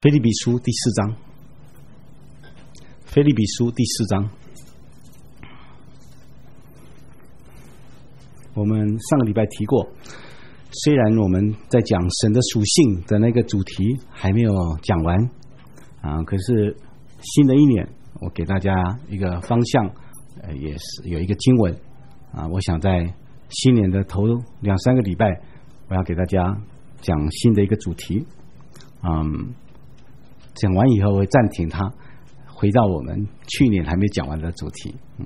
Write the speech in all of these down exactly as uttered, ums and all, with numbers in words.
腓立比书第四章，腓立比书第四章，我们上个礼拜提过，虽然我们在讲神的属性的那个主题还没有讲完啊，可是新的一年，我给大家一个方向，呃，也是有一个经文啊，我想在新年的头两三个礼拜，我要给大家讲新的一个主题，嗯。讲完以后会暂停它，回到我们去年还没讲完的主题。嗯，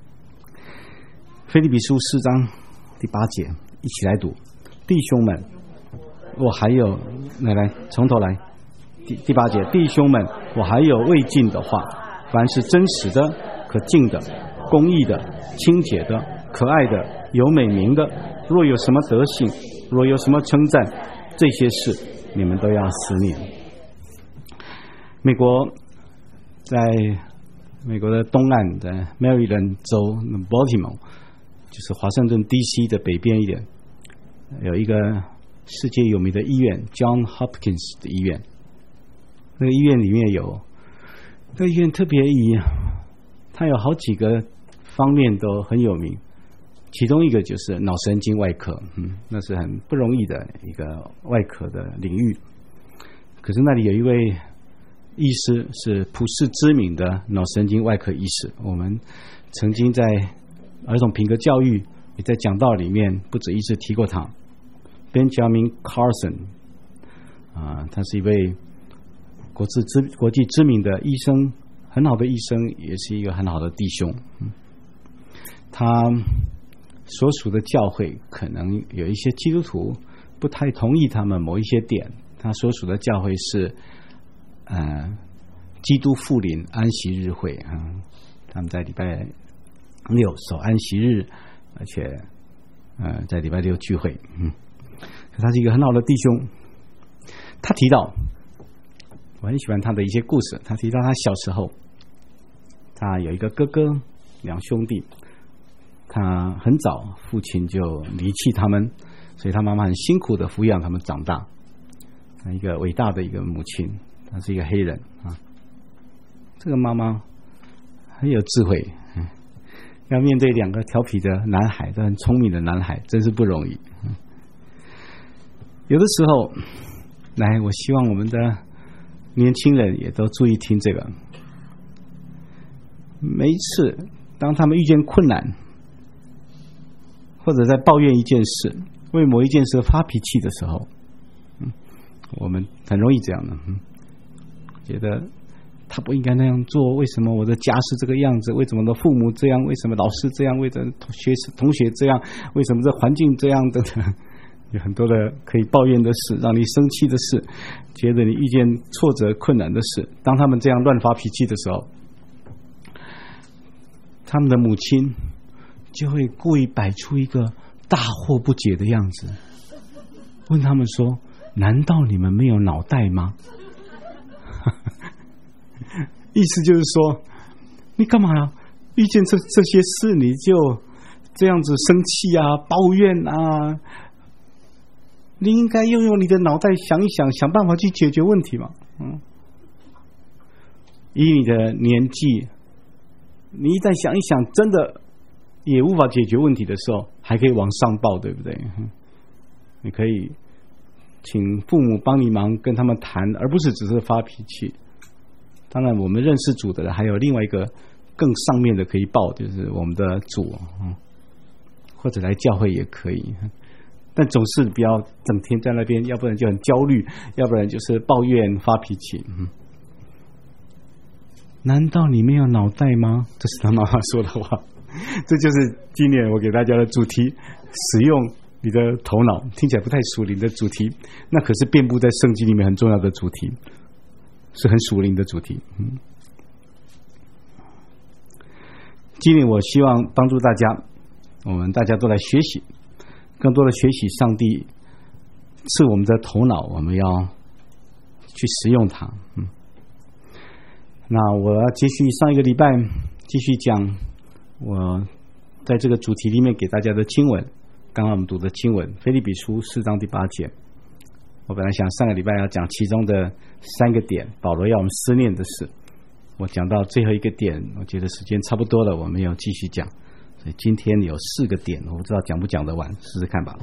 腓立比书四章第八节，一起来读。弟兄们，我还有，来来，从头来。第第八节，弟兄们，我还有未尽的话，凡是真实的、可敬的、公义的、清洁的、可爱的、有美名的，若有什么德行，若有什么称赞，这些事你们都要思念。美国在美国的东岸，在 Maryland 州 Baltimore， 就是华盛顿 D C 的北边一点，有一个世界有名的医院 John Hopkins 的医院。那个医院里面有，那个医院特别以它有好几个方面都很有名，其中一个就是脑神经外科，嗯，那是很不容易的一个外科的领域。可是那里有一位医师是普世知名的脑神经外科医师，我们曾经在儿童品格教育也在讲道里面不止一次提过他 Benjamin Carson 啊，他是一位国际知国际知名的医生，很好的医生，也是一个很好的弟兄。他所属的教会可能有一些基督徒不太同意他们某一些点，他所属的教会是呃，基督复临安息日会啊、嗯，他们在礼拜六守安息日，而且呃在礼拜六聚会。嗯，他是一个很好的弟兄。他提到，我很喜欢他的一些故事。他提到他小时候，他有一个哥哥，两兄弟，他很早父亲就离弃他们，所以他妈妈很辛苦的抚养他们长大。一个伟大的一个母亲。他是一个黑人啊，这个妈妈很有智慧，嗯，要面对两个调皮的男孩，都很聪明的男孩，真是不容易。嗯，有的时候，来，我希望我们的年轻人也都注意听这个。每一次当他们遇见困难，或者在抱怨一件事，为某一件事发脾气的时候，嗯，我们很容易这样的。嗯，觉得他不应该那样做，为什么我的家是这个样子？为什么我的父母这样？为什么老师这样？为什么学同学这样？为什么这环境这样？等等，有很多的可以抱怨的事，让你生气的事，觉得你遇见挫折困难的事。当他们这样乱发脾气的时候，他们的母亲就会故意摆出一个大惑不解的样子，问他们说：“难道你们没有脑袋吗？”意思就是说，你干嘛呀？遇见这这些事，你就这样子生气啊、抱怨啊？你应该用用你的脑袋想一想，想办法去解决问题嘛。嗯，以你的年纪，你一旦想一想，真的也无法解决问题的时候，还可以往上报，对不对？嗯，你可以请父母帮你忙，跟他们谈，而不是只是发脾气。当然，我们认识主的人还有另外一个更上面的可以报，就是我们的主，嗯，或者来教会也可以。但总是不要整天在那边，要不然就很焦虑，要不然就是抱怨发脾气。嗯，难道你没有脑袋吗？这是他妈妈说的话。这就是今年我给大家的主题，使用你的头脑。听起来不太属灵的主题，那可是遍布在圣经里面很重要的主题，是很属灵的主题。嗯，今年我希望帮助大家，我们大家都来学习，更多的学习上帝赐我们的头脑，我们要去使用它。嗯，那我要继续上一个礼拜继续讲我在这个主题里面给大家的经文，刚刚我们读的经文，腓立比书四章第八节。 我本来想上个礼拜要讲其中的三个点，保罗要我们思念的事。我讲到最后一个点，我觉得时间差不多了，我们要继续讲。所以今天有四个点，我不知道讲不讲得完，试试看吧。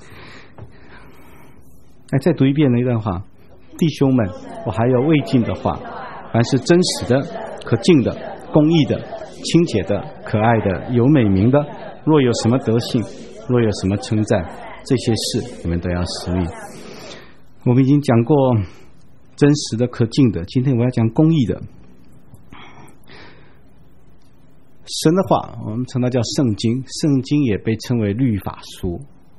来，再读一遍那一段话：弟兄们，我还有未尽的话，凡是真实的、可敬的、公义的、清洁的、可爱的、有美名的，若有什么德性，若有什么称赞，这些事你们都要思念。我们已经讲过真实的、可敬的，今天我要讲公义的。神的话，我们称它叫圣经，圣经也被称为律法书。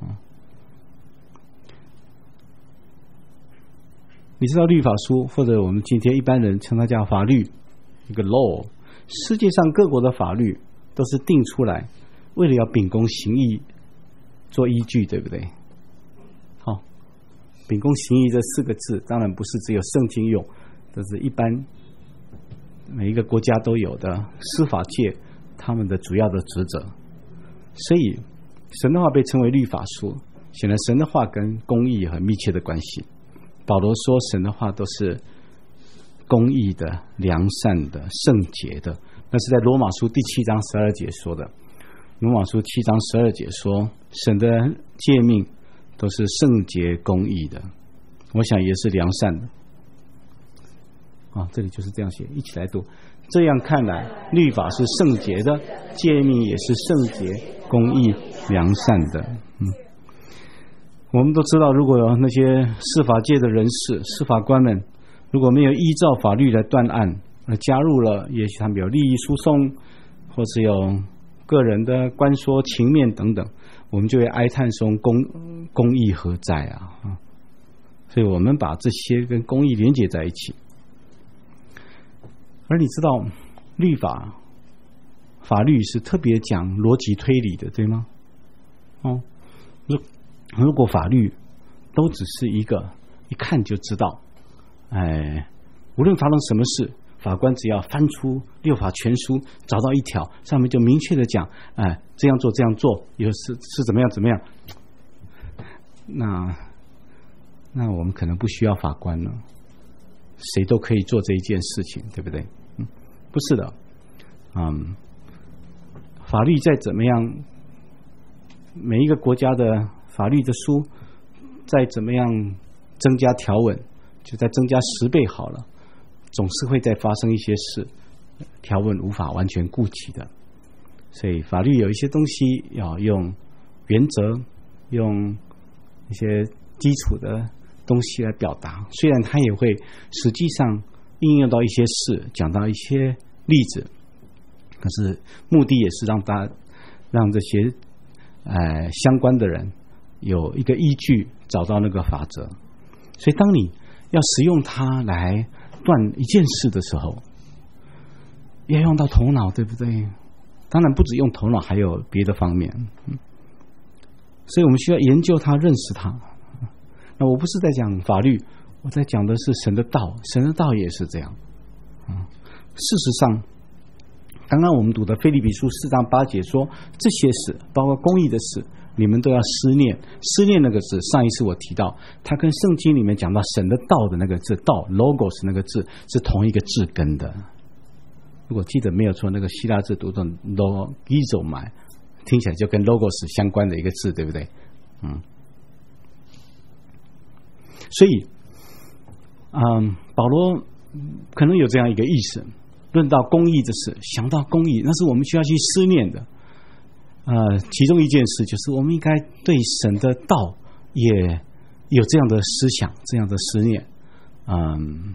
你知道律法书，或者我们今天一般人称它叫法律，一个 law。世界上各国的法律都是定出来，为了要秉公行义做依据，对不对？好，秉公行义这四个字，当然不是只有圣经用，这是一般每一个国家都有的司法界他们的主要的职责。所以神的话被称为律法书，显然神的话跟公义很密切的关系。保罗说神的话都是公义的、良善的、圣洁的，那是在罗马书第七章十二节说的。罗马书七章十二节说神的诫命都是圣洁公义的，我想也是良善的啊，这里就是这样写，一起来读。这样看来，律法是圣洁的，诫命也是圣洁、公义、良善的。嗯，我们都知道，如果有那些司法界的人士、司法官们，如果没有依照法律来断案，而加入了，也许他们有利益输送，或是有个人的官说情面等等，我们就会哀叹说公公义何在啊？所以我们把这些跟公义连结在一起。而你知道律法法律是特别讲逻辑推理的，对吗？哦，如果法律都只是一个一看就知道，哎，无论发生什么事，法官只要翻出六法全书，找到一条上面就明确的讲，哎，这样做这样做有是是怎么样怎么样，那那我们可能不需要法官了，谁都可以做这一件事情，对不对？嗯，不是的，嗯，法律再怎么样，每一个国家的法律的书再怎么样增加条文，就再增加十倍好了，总是会再发生一些事，条文无法完全顾及的。所以法律有一些东西要用原则，用一些基础的东西来表达，虽然它也会实际上应用到一些事，讲到一些例子，可是目的也是让大家让这些呃相关的人有一个依据，找到那个法则。所以当你要使用它来断一件事的时候，要用到头脑，对不对？当然不只用头脑，还有别的方面。嗯，所以我们需要研究它，认识它。那我不是在讲法律，我在讲的是神的道，神的道也是这样。嗯，事实上，刚刚我们读的腓立比书四章八节说，这些事，包括公义的事，你们都要思念。思念那个字，上一次我提到，它跟圣经里面讲到神的道的那个字，道 logos 那个字是同一个字根的。如果记得没有错，那个希腊字读成 logizomai， 听起来就跟 logos 相关的一个字，对不对？嗯。所以，嗯，保罗可能有这样一个意思：论到公义的事，想到公义，那是我们需要去思念的。呃，其中一件事就是我们应该对神的道也有这样的思想，这样的思念。嗯，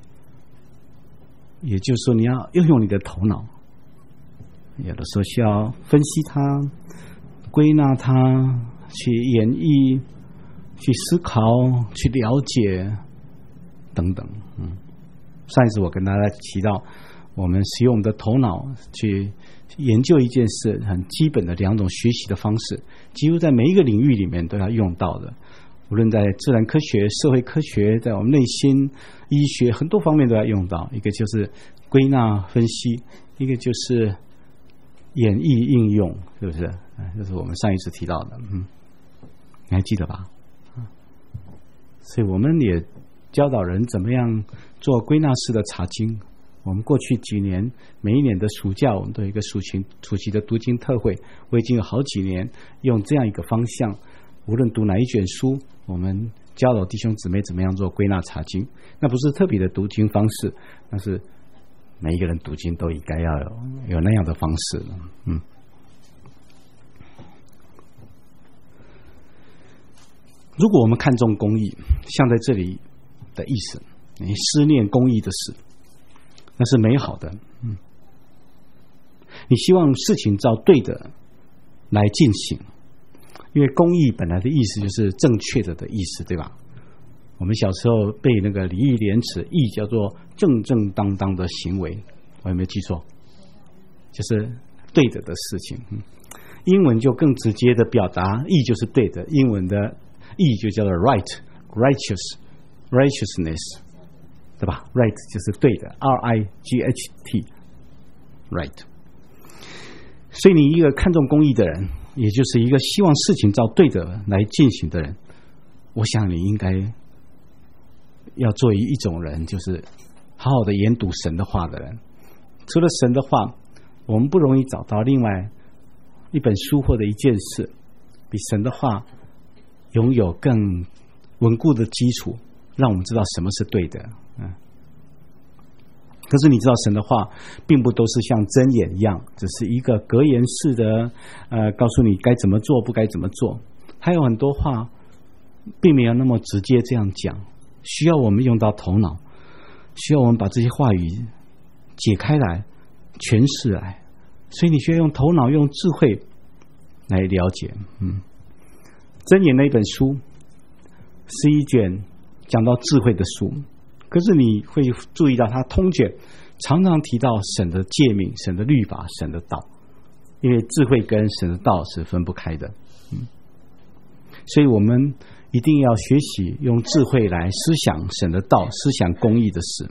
也就是说，你要运用你的头脑，有的时候需要分析它、归纳它、去演绎、去思考、去了解等等。嗯，上一次我跟大家提到，我们使用我们的头脑去研究一件事，很基本的两种学习的方式，几乎在每一个领域里面都要用到的。无论在自然科学、社会科学，在我们内心、医学很多方面都要用到。一个就是归纳分析，一个就是演绎应用，是不是？这是我们上一次提到的。嗯，你还记得吧？ 所以我们也教导人怎么样做归纳式的查经。我们过去几年每一年的暑假，我们都有一个暑期暑期的读经特会，我已经有好几年用这样一个方向，无论读哪一卷书，我们教导弟兄姊妹怎么样做归纳查经。那不是特别的读经方式，但是每一个人读经都应该要有有那样的方式。嗯，如果我们看重公义，像在这里的意思，你思念公义的事，那是美好的。嗯，你希望事情照对的来进行，因为公义本来的意思就是正确的的意思，对吧？我们小时候背那个礼义廉耻，义叫做正正当当的行为，我有没有记错？就是对的的事情。嗯，英文就更直接的表达义就是对的，英文的义就叫做 right righteous righteousness， 对吧？ right 就是对的 R I G H T right。 所以你一个看重公义的人，也就是一个希望事情照对的来进行的人，我想你应该要做一种人，就是好好的研读神的话的人。除了神的话，我们不容易找到另外一本书或者一件事比神的话拥有更稳固的基础，让我们知道什么是对的。嗯，可是你知道神的话并不都是像箴言一样，只是一个格言式的呃，告诉你该怎么做不该怎么做。还有很多话并没有那么直接这样讲，需要我们用到头脑，需要我们把这些话语解开来诠释来，所以你需要用头脑用智慧来了解。嗯，箴言那一本书是一卷讲到智慧的书，可是你会注意到它通卷常常提到神的诫命、神的律法、神的道，因为智慧跟神的道是分不开的。嗯，所以我们一定要学习用智慧来思想神的道，思想公义的事。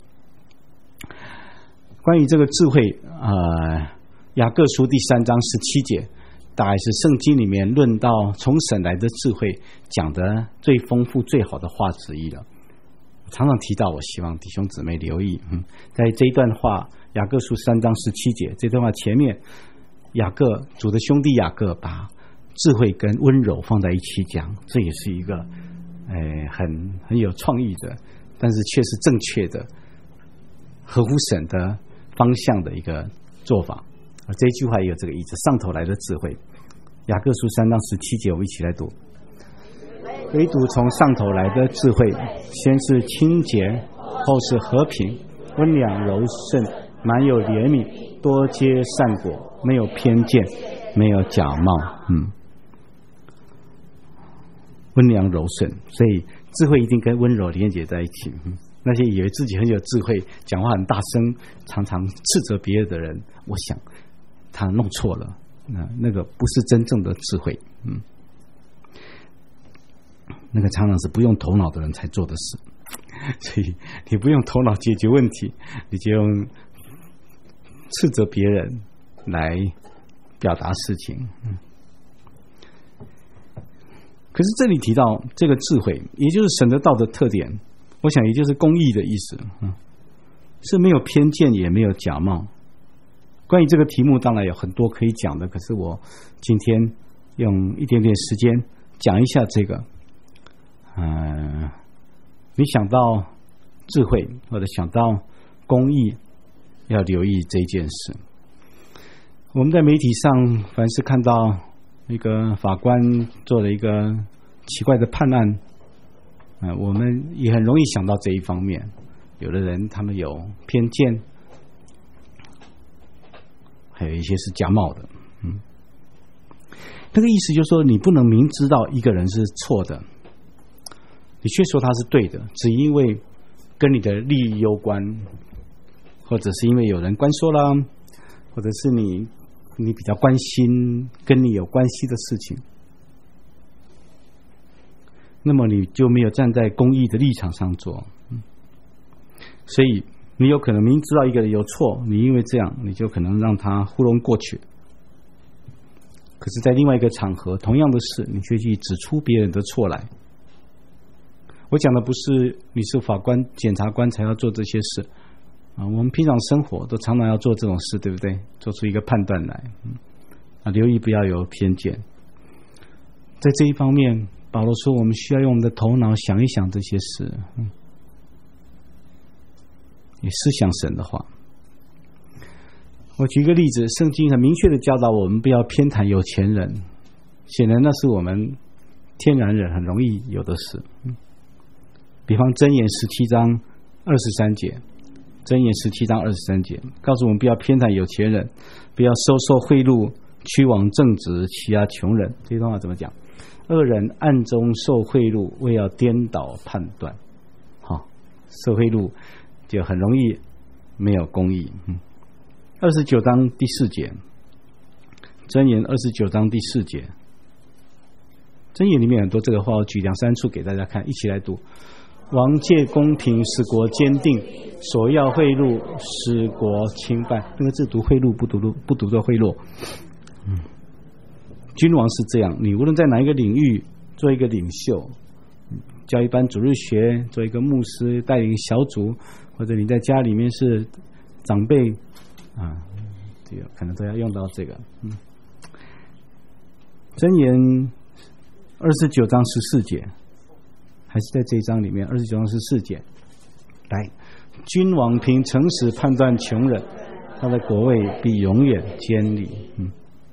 关于这个智慧，呃，雅各书第三章十七节大概是圣经里面论到从神来的智慧讲的最丰富最好的话之一了。常常提到，我希望弟兄姊妹留意。嗯，在这一段话，雅各书三章十七节这段话前面，雅各主的兄弟雅各把智慧跟温柔放在一起讲，这也是一个呃很很有创意的，但是却是正确的合乎神的方向的一个做法。而这一句话也有这个意思，上头来的智慧。雅各书三章十七节，我们一起来读：唯独从上头来的智慧，先是清洁，后是和平，温良柔顺，满有怜悯，多结善果，没有偏见，没有假冒。嗯，温良柔顺，所以智慧一定跟温柔连接在一起。嗯，那些以为自己很有智慧，讲话很大声，常常斥责别人的人，我想他弄错了，那那个不是真正的智慧。嗯，那个常常是不用头脑的人才做的事。所以你不用头脑解决问题，你就用斥责别人来表达事情。嗯，可是这里提到这个智慧，也就是神的道的特点，我想也就是公义的意思。嗯，是没有偏见也没有假冒。关于这个题目当然有很多可以讲的，可是我今天用一点点时间讲一下这个。嗯、呃，你想到智慧或者想到公义，要留意这件事。我们在媒体上凡是看到一个法官做了一个奇怪的判案，呃、我们也很容易想到这一方面。有的人他们有偏见，还有一些是假冒的。嗯，那个意思就是说，你不能明知道一个人是错的，你却说他是对的，只因为跟你的利益攸关，或者是因为有人关说啦，或者是你你比较关心跟你有关系的事情，那么你就没有站在公义的立场上做。嗯，所以你有可能明知道一个人有错，你因为这样你就可能让他糊弄过去，可是在另外一个场合同样的事，你却去指出别人的错来。 我讲的不是你是法官、检察官才要做这些事啊，我们平常生活都常常要做这种事，对不对？做出一个判断来，嗯啊，留意不要有偏见。在这一方面，保罗说我们需要用我们的头脑想一想这些事，嗯，也思想神的话。我举一个例子，圣经很明确的教导我们不要偏袒有钱人，显然那是我们天然人很容易有的事。嗯，比方箴言十七章二十三节，箴言十七章二十三节告诉我们不要偏袒有钱人，不要收受贿赂，屈枉正直，欺压穷人。这段话怎么讲？恶人暗中受贿赂，为要颠倒判断。好，受贿赂就很容易没有公义。嗯，二十九章第四节，箴言二十九章第四节，箴言里面很多这个话，我举两三处给大家看，一起来读。王借公平，使国坚定；索要贿赂，使国倾败。那个字读贿赂，不读不读作贿赂。嗯，君王是这样，你无论在哪一个领域做一个领袖，教一班主日学，做一个牧师，带领小组，或者你在家里面是长辈啊，这个可能都要用到这个。嗯，箴言二十九章十四节，还是在这一章里面，二十九章十四节，来，君王凭诚实判断穷人，他的国位必永远坚立。嗯，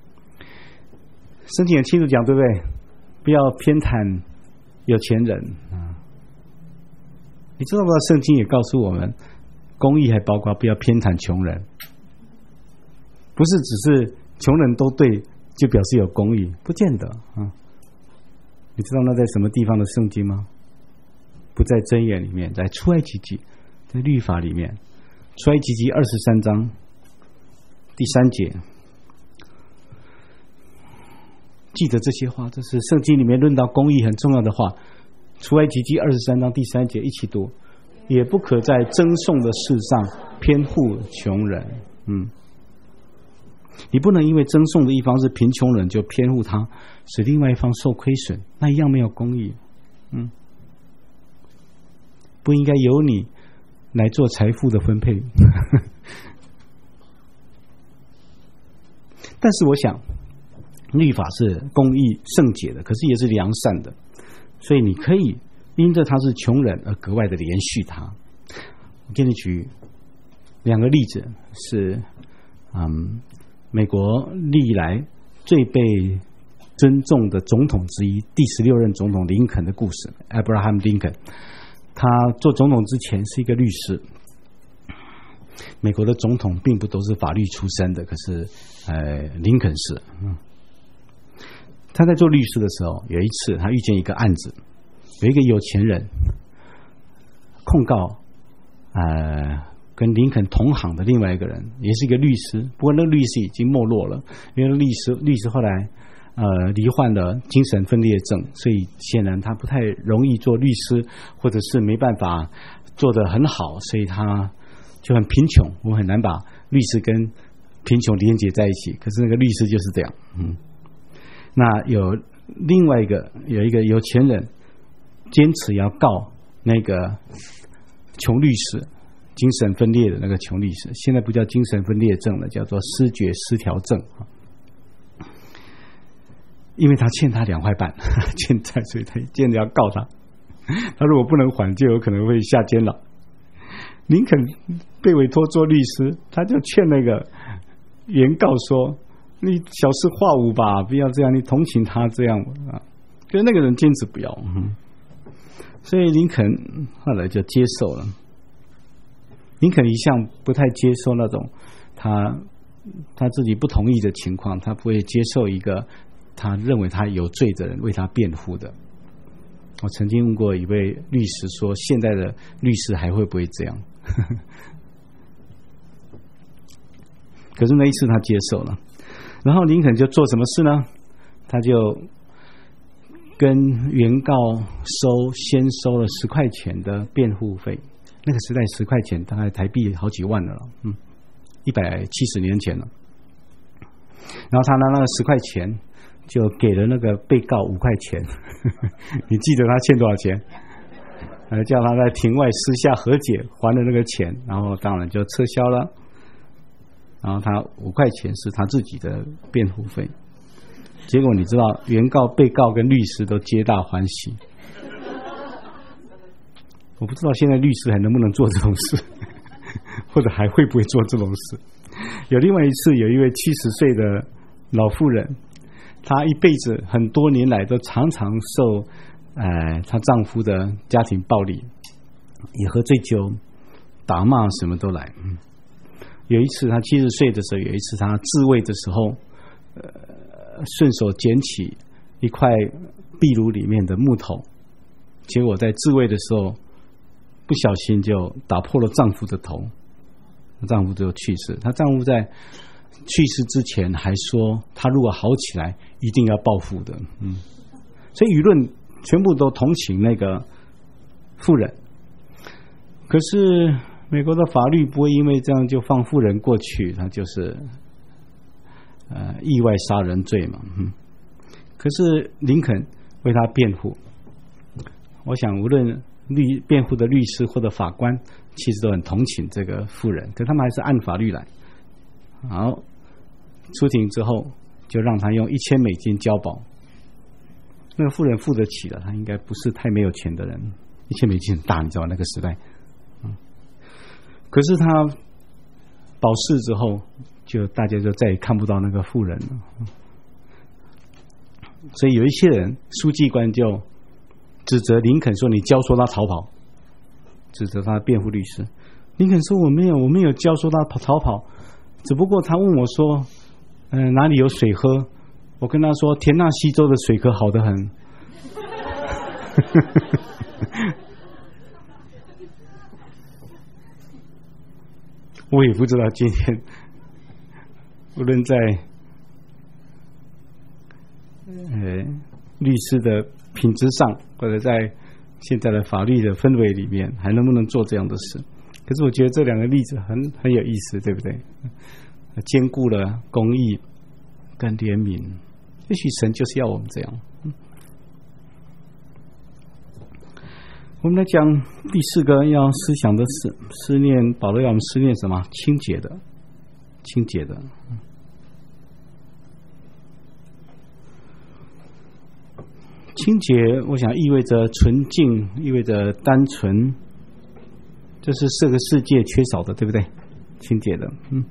圣经很清楚讲，对不对？不要偏袒有钱人啊！你知道吗？圣经也告诉我们，公义还包括不要偏袒穷人，不是只是穷人都对就表示有公义，不见得啊。你知道那在什么地方的圣经吗？不在箴言里面，在出埃及记，在律法里面，出埃及记二十三章第三节。记得这些话，这是圣经里面论到公义很重要的话。出埃及记二十三章第三节，一起读：也不可在争讼的事上偏护穷人。嗯，你不能因为争讼的一方是贫穷人就偏护他，使另外一方受亏损，那一样没有公义。嗯，不应该由你来做财富的分配。但是我想，律法是公义圣洁的，可是也是良善的，所以你可以因着他是穷人而格外的怜恤他。我给你举两个例子，是嗯，美国历来最被尊重的总统之一，第十六任总统林肯的故事。 Abraham Lincoln 他做总统之前是一个律师。美国的总统并不都是法律出身的，可是呃，林肯是。嗯，他在做律师的时候，有一次他遇见一个案子，有一个有钱人控告呃跟林肯同行的另外一个人，也是一个律师，不过那个律师已经没落了，因为律师律师后来呃罹患了精神分裂症，所以显然他不太容易做律师，或者是没办法做得很好，所以他就很贫穷。我们很难把律师跟贫穷连接在一起，可是那个律师就是这样。嗯，那有另外一个有一个有钱人坚持要告那个穷律师，精神分裂的那个穷律师，现在不叫精神分裂症了，叫做思觉失调症。因为他欠他两块半欠债，所以他坚持要告他。他如果不能还，就有可能会下监牢。林肯被委托做律师，他就劝那个原告说：“你小事化无吧，不要这样，你同情他这样啊。”可是那个人坚持不要，嗯，所以林肯后来就接受了。林肯一向不太接受那种他他自己不同意的情况，他不会接受一个他认为他有罪的人为他辩护的。我曾经问过一位律师说，现在的律师还会不会这样？可是那一次他接受了，然后林肯就做什么事呢？他就跟原告收先收了十块钱的辩护费。那个时代十块钱大概台币好几万了，嗯，一百七十年前了。然后他拿那个十块钱就给了那个被告五块钱。你记得他欠多少钱？ 呃，叫他在庭外私下和解，还了那个钱，然后当然就撤销了。然后他五块钱是他自己的辩护费。结果你知道，原告、被告跟律师都皆大欢喜。我不知道现在律师还能不能做这种事，或者还会不会做这种事。有另外一次，有一位七十岁的老妇人，她一辈子很多年来都常常受呃她丈夫的家庭暴力，也喝醉酒、打骂，什么都来。嗯，有一次她七十岁的时候，有一次她自慰的时候，呃，顺手捡起一块壁炉里面的木头，结果在自慰的时候不小心就打破了丈夫的头，丈夫就去世。她丈夫在去世之前还说，他如果好起来一定要报复的。嗯，所以舆论全部都同情那个妇人。可是美国的法律不会因为这样就放妇人过去，他就是呃意外杀人罪嘛。嗯，可是林肯为他辩护，我想无论律辩护的律师或者法官，其实都很同情这个妇人，可他们还是按法律来。好，出庭之后就让他用一千美金交保。那个妇人付得起了，他应该不是太没有钱的人。一千美金很大，你知道那个时代。嗯，可是他保释之后，就大家就再也看不到那个妇人了。所以有一些人，书记官就指责林肯说：“你教唆他逃跑。”指责他的辩护律师。林肯说：“我没有，我没有教唆他逃跑。只不过他问我说，嗯、呃，哪里有水喝？我跟他说，田纳西州的水可好得很。我也不知道今天，无论在呃律师的品质上，或者在现在的法律的氛围里面，还能不能做这样的事？可是我觉得这两个例子很很有意思，对不对？兼顾了公义跟怜悯，也许神就是要我们这样。我们来讲第四个要思想的是思念，保罗要我们思念什么？清洁的，清洁的。清洁，我想意味着纯净，意味着单纯，这是这个世界缺少的，对不对？清洁的，嗯。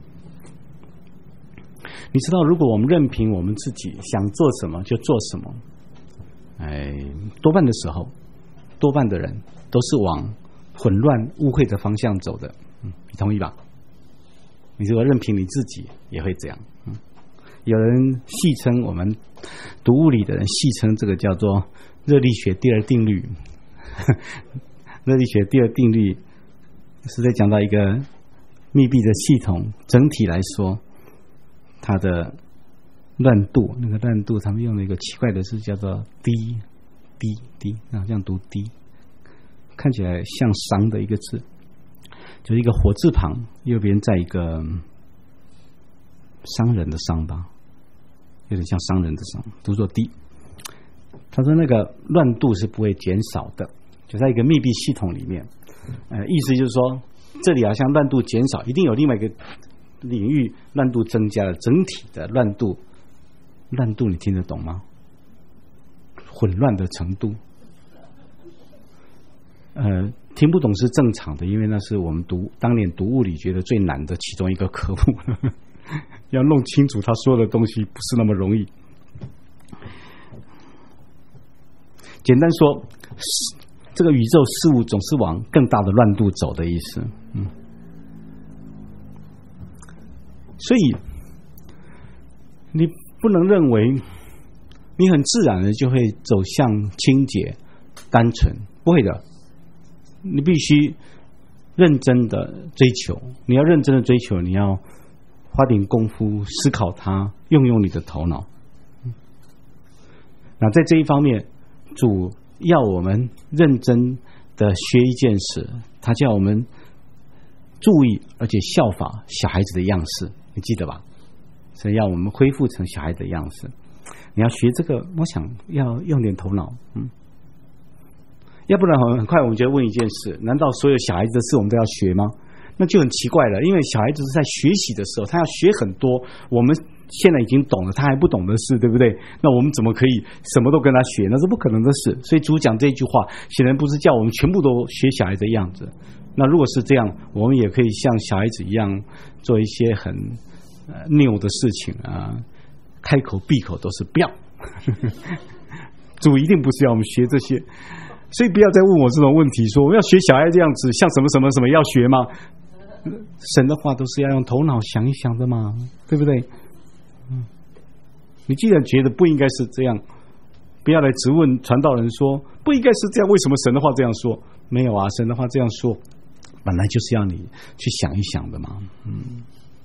你知道，如果我们任凭我们自己想做什么就做什么，哎，多半的时候，多半的人都是往混乱污秽的方向走的。嗯，你同意吧？你如果任凭你自己，也会这样。嗯，有人戏称，我们读物理的人戏称这个叫做热力学第二定律。热力学第二定律是在讲到一个密闭的系统，整体来说，它的乱度，那个乱度，他们用了一个奇怪的字，叫做滴滴滴，啊，这样读滴，看起来像商的一个字，就是一个火字旁，右边在一个商人的商吧，有点像商人的商，读作滴。他说那个乱度是不会减少的，就在一个密闭系统里面，呃，意思就是说，这里好像乱度减少，一定有另外一个领域乱度增加了，整体的乱度，乱度你听得懂吗？混乱的程度，呃，听不懂是正常的，因为那是我们读当年读物理觉得最难的其中一个科目，要弄清楚他说的东西不是那么容易。简单说，这个宇宙事物总是往更大的乱度走的意思。嗯，所以你不能认为你很自然的就会走向清洁、单纯，不会的。你必须认真的追求，你要认真的追求，你要花点功夫思考它，用用你的头脑。那在这一方面，主要我们认真的学一件事，他叫我们注意而且效法小孩子的样式，你记得吧？所以要我们恢复成小孩子的样式。你要学这个，我想要用点头脑，嗯， 要不然很快我们就问一件事：难道所有小孩子的事我们都要学吗？那就很奇怪了，因为小孩子是在学习的时候，他要学很多我们现在已经懂了他还不懂的事，对不对？那我们怎么可以什么都跟他学？那是不可能的事。所以主讲这句话显然不是叫我们全部都学小孩子的样子。那如果是这样，我们也可以像小孩子一样做一些很呃拗的事情啊，开口闭口都是不要。主一定不是要我们学这些，所以不要再问我这种问题，说我们要学小孩这样子，像什么什么什么要学吗？神的话都是要用头脑想一想的嘛，对不对？嗯，你既然觉得不应该是这样，不要来质问传道人说不应该是这样，为什么神的话这样说？没有啊，神的话这样说本来就是要你去想一想的嘛。嗯，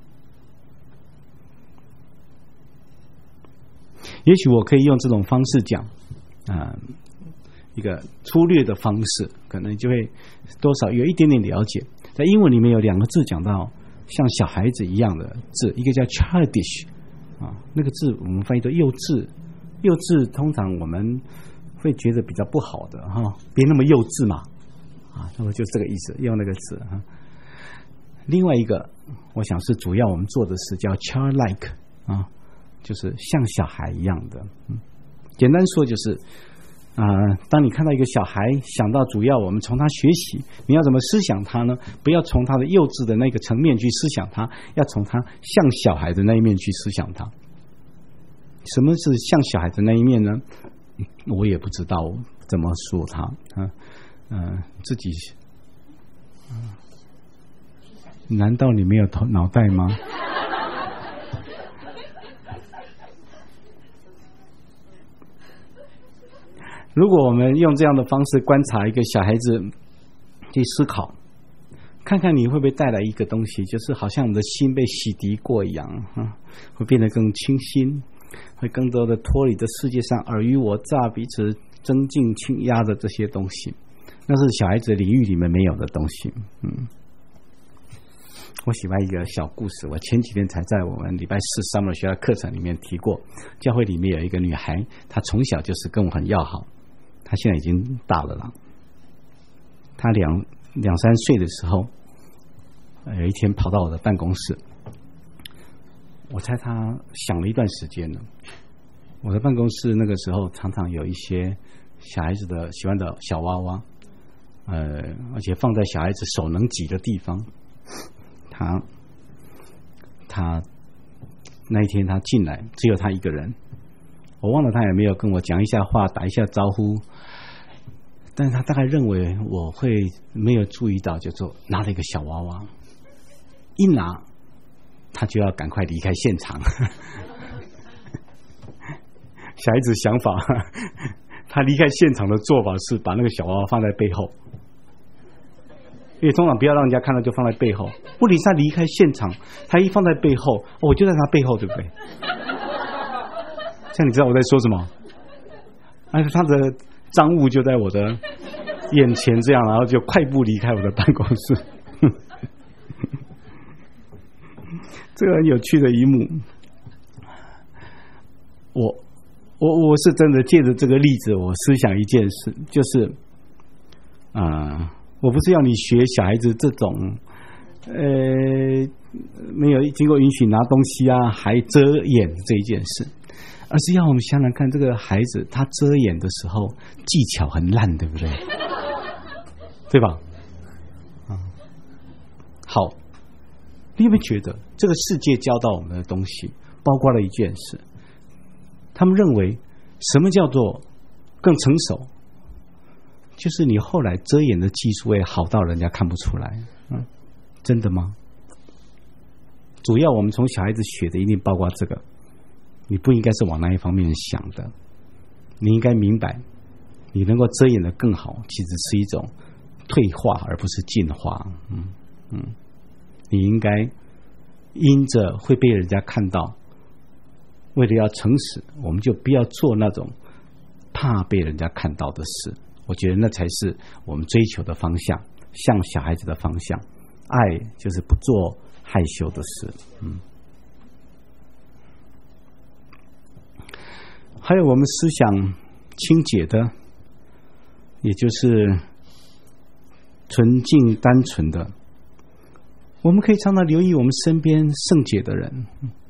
也许我可以用这种方式讲啊、呃，一个粗略的方式，可能就会多少有一点点了解。在英文里面有两个字讲到像小孩子一样的字，一个叫 childish 啊，那个字我们翻译作幼稚。幼稚通常我们会觉得比较不好的哈，别那么幼稚嘛啊，那么就这个意思，用那个字哈。另外一个，我想是主要我们做的是叫 childlike 啊，就是像小孩一样的。嗯，简单说就是。啊、呃，当你看到一个小孩，想到主要我们从他学习，你要怎么思想他呢？不要从他的幼稚的那个层面去思想他，要从他像小孩的那一面去思想他。什么是像小孩的那一面呢？我也不知道怎么说他啊，嗯、呃，自己，呃，难道你没有头脑袋吗？如果我们用这样的方式观察一个小孩子去思考，看看你会不会带来一个东西，就是好像我们的心被洗涤过一样，啊，会变得更清新，会更多的脱离这世界上尔虞我诈、彼此增进倾压的这些东西，那是小孩子领域里面没有的东西。嗯，我喜欢一个小故事，我前几天才在我们礼拜四 summer 学校课程里面提过。教会里面有一个女孩，她从小就是跟我很要好，她现在已经大了啦。她两两三岁的时候，有一天跑到我的办公室，我猜她想了一段时间了。我的办公室那个时候常常有一些小孩子的喜欢的小娃娃，呃，而且放在小孩子手能及的地方。他他那一天他进来，只有他一个人，我忘了他也没有跟我讲一下话，打一下招呼，但是他大概认为我会没有注意到，就说拿了一个小娃娃，一拿他就要赶快离开现场。小孩子想法，他离开现场的做法是把那个小娃娃放在背后，因为通常不要让人家看到就放在背后。问题是他离开现场，他一放在背后，哦，我就在他背后，对不对？这样你知道我在说什么？而且他的赃物就在我的眼前，这样，然后就快步离开我的办公室。这个很有趣的一幕。我我我是真的借着这个例子，我思想一件事，就是啊。呃我不是要你学小孩子这种，呃，没有经过允许拿东西啊，还遮掩这一件事，而是要我们想想看，这个孩子他遮掩的时候技巧很烂，对不对？对吧？嗯，好，你有没有觉得这个世界教导我们的东西，包括了一件事，他们认为什么叫做更成熟？就是你后来遮掩的技术会好到人家看不出来，嗯，真的吗？主要我们从小孩子学的一定包括这个，你不应该是往那一方面想的，你应该明白，你能够遮掩的更好，其实是一种退化而不是进化。嗯嗯，你应该因着会被人家看到，为了要诚实，我们就不要做那种怕被人家看到的事。我觉得那才是我们追求的方向，像小孩子的方向。爱就是不做害羞的事。嗯，还有我们思想清洁的， 也就是纯净单纯的。我们可以常常留意我们身边圣洁的人。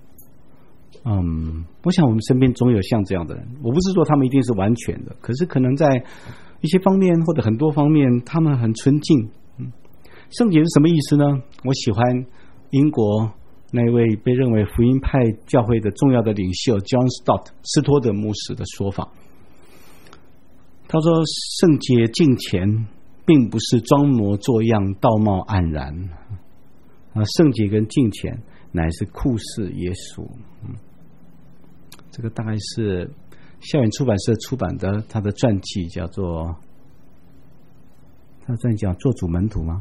嗯，我想我们身边总有像这样的人。我不是说他们一定是完全的，可是可能在一些方面或者很多方面，他们很纯净。嗯，圣洁是什么意思呢？我喜欢英国那位被认为福音派教会的重要的领袖 John Stott 斯托德牧师的说法。他说，圣洁敬虔并不是装模作样、道貌岸然啊，圣洁跟敬虔乃是酷似耶稣。嗯，这个大概是校园出版社出版的他的传记，叫做他的传记叫《做主门徒》吗？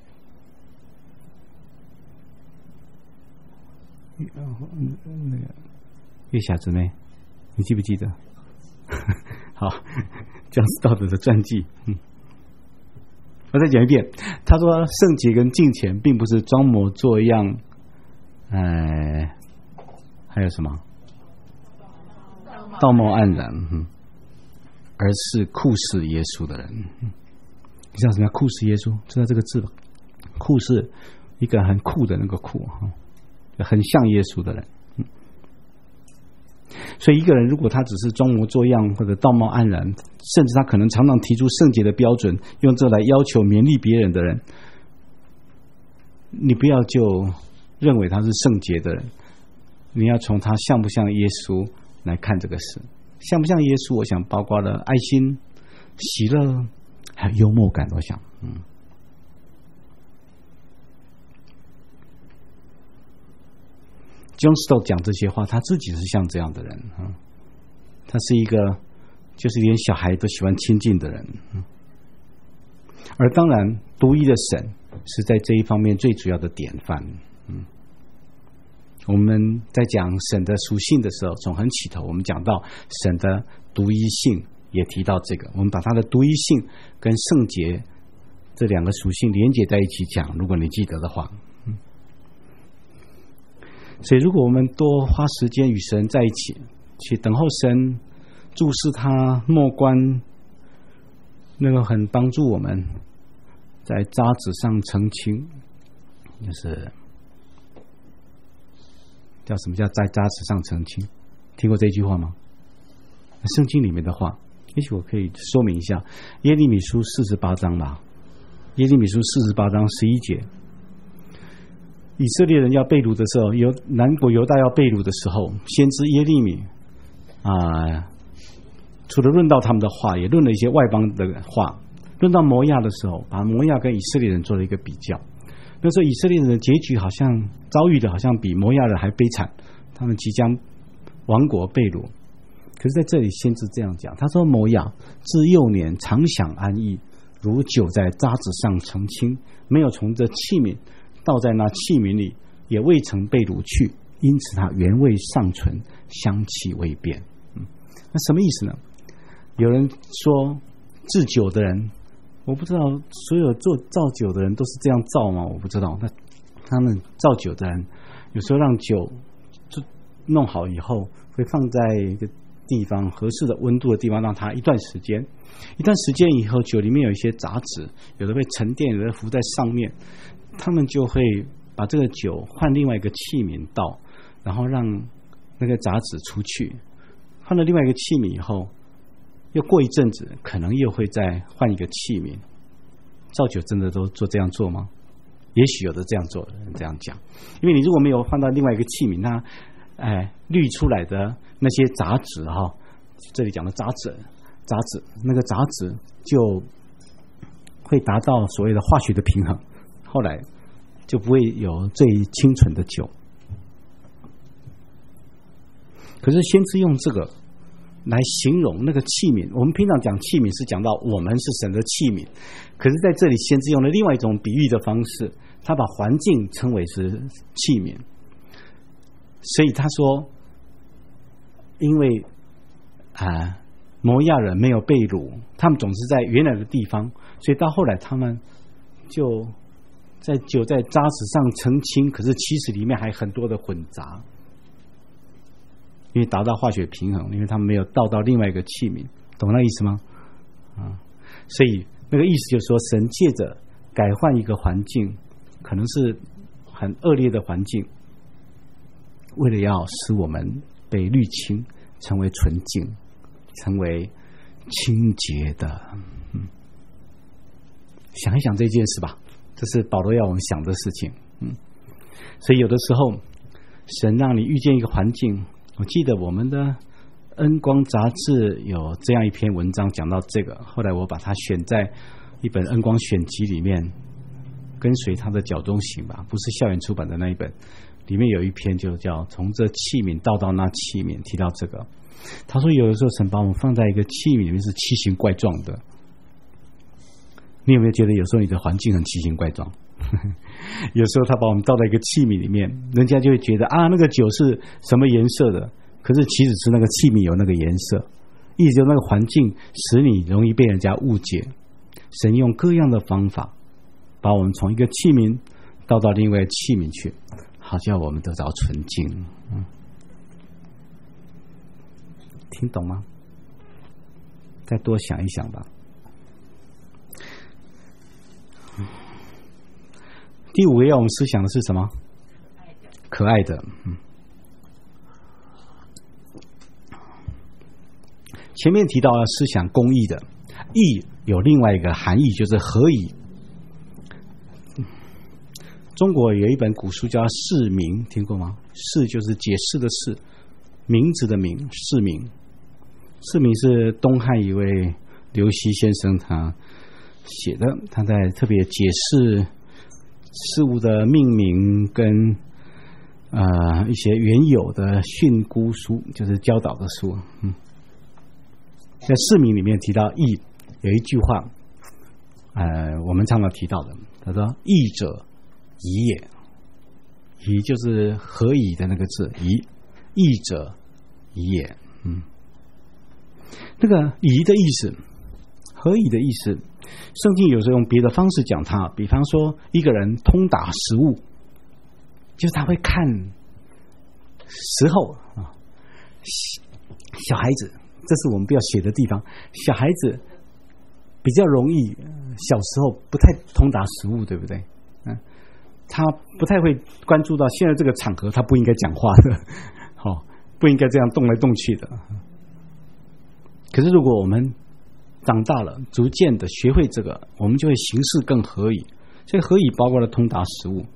那个月霞姊妹，你记不记得？好，江斯道德的传记。嗯，我再讲一遍。他说，圣洁跟敬虔并不是装模作样，呃，还有什么？道貌岸然，嗯，而是酷似耶稣的人。嗯，你知道什么叫酷似耶稣？知道这个字吧？酷是一个很酷的那个酷哈。很像耶稣的人。嗯，所以一个人如果他只是装模作样或者道貌岸然，甚至他可能常常提出圣洁的标准，用这来要求勉励别人的人，你不要就认为他是圣洁的人，你要从他像不像耶稣来看这个事。像不像耶稣，我想包括了爱心、喜乐还有幽默感。我想嗯John Stott 讲这些话，他自己是像这样的人。嗯，他是一个就是连小孩都喜欢亲近的人。嗯，而当然独一的神是在这一方面最主要的典范。嗯，我们在讲神的属性的时候，从很起头我们讲到神的独一性，也提到这个，我们把他的独一性跟圣洁这两个属性连结在一起讲，如果你记得的话。所以如果我们多花时间与神在一起，去等候神，注视他，默观，那个很帮助我们在渣子上澄清。就是叫什么叫在渣子上澄清？听过这句话吗？圣经里面的话，也许我可以说明一下。耶利米书四十八章吧，耶利米书四十八章十一节。以色列人要被掳的时候，犹南国犹大要被掳的时候，先知耶利米啊、呃，除了论到他们的话，也论了一些外邦的话。论到摩亚的时候，把摩亚跟以色列人做了一个比较。那时候以色列人的结局好像遭遇的好像比摩亚人还悲惨，他们即将亡国被掳。可是在这里先知这样讲，他说：摩亚自幼年常享安逸，如酒在渣子上澄清，没有从这器皿倒在那器皿里，也未曾被掳去，因此它原味尚存，香气未变。嗯，那什么意思呢？有人说制酒的人，我不知道所有做造酒的人都是这样造吗？我不知道。那他们造酒的人有时候让酒就弄好以后，会放在一个地方合适的温度的地方，让它一段时间，一段时间以后，酒里面有一些杂质，有的会沉淀，有的浮在上面。他们就会把这个酒换另外一个器皿倒，然后让那个杂质出去。换了另外一个器皿以后，又过一阵子，可能又会再换一个器皿。造酒真的都做这样做吗？也许有的这样做的人这样讲，因为你如果没有换到另外一个器皿，那哎滤出来的那些杂质哈，这里讲的杂质，杂质那个杂质就会达到所谓的化学的平衡。后来就不会有最清纯的酒。可是先知用这个来形容那个器皿，我们平常讲器皿是讲到我们是神的器皿，可是在这里先知用了另外一种比喻的方式，他把环境称为是器皿。所以他说，因为啊、呃、摩亚人没有被掳，他们总是在原来的地方，所以到后来他们就在酒在渣子上澄清，可是其实里面还很多的混杂，因为达到化学平衡，因为他们没有倒到另外一个器皿，懂那意思吗？啊， 所以那个意思就是说，神借着改换一个环境，可能是很恶劣的环境，为了要使我们被滤清，成为纯净，成为清洁的。嗯，想一想这件事吧，这是保罗要我们想的事情。嗯，所以有的时候神让你遇见一个环境，我记得我们的恩光杂志有这样一篇文章讲到这个，后来我把它选在一本恩光选集里面，跟随他的脚中行吧，不是校园出版的那一本，里面有一篇就叫从这器皿倒到那器皿，提到这个。他说有的时候神把我们放在一个器皿里面是奇形怪状的，你有没有觉得有时候你的环境很奇形怪状？有时候他把我们倒在一个器皿里面，人家就会觉得啊，那个酒是什么颜色的，可是其实是那个器皿有那个颜色，意思就是那个环境使你容易被人家误解。神用各样的方法把我们从一个器皿倒到另外一个器皿去，好叫我们得着纯净。嗯，听懂吗？再多想一想吧。第五个要我们思想的是什么？可爱的。嗯，前面提到要思想公义的，义有另外一个含义，就是合宜。中国有一本古书叫《释名》，听过吗？释就是解释的释，名字的名，释名。释名是东汉一位刘熙先生他写的，他在特别解释事物的命名跟呃一些原有的训诂书，就是教导的书。嗯，在释名里面提到义，有一句话，呃，我们常常提到的，他说：“义者宜也。”宜就是合宜的那个字，宜，义者宜也。嗯，那个宜的意思，合宜的意思，圣经有时候用别的方式讲它，比方说一个人通达时务，就是他会看时候啊。小孩子，这是我们不要写的地方，小孩子比较容易，小时候不太通达时务，对不对？嗯，他不太会关注到现在这个场合他不应该讲话的，好、哦，不应该这样动来动去的。可是如果我们长大了，逐渐的学会这个，我们就会行事更合宜。所以合宜包括了通达时务。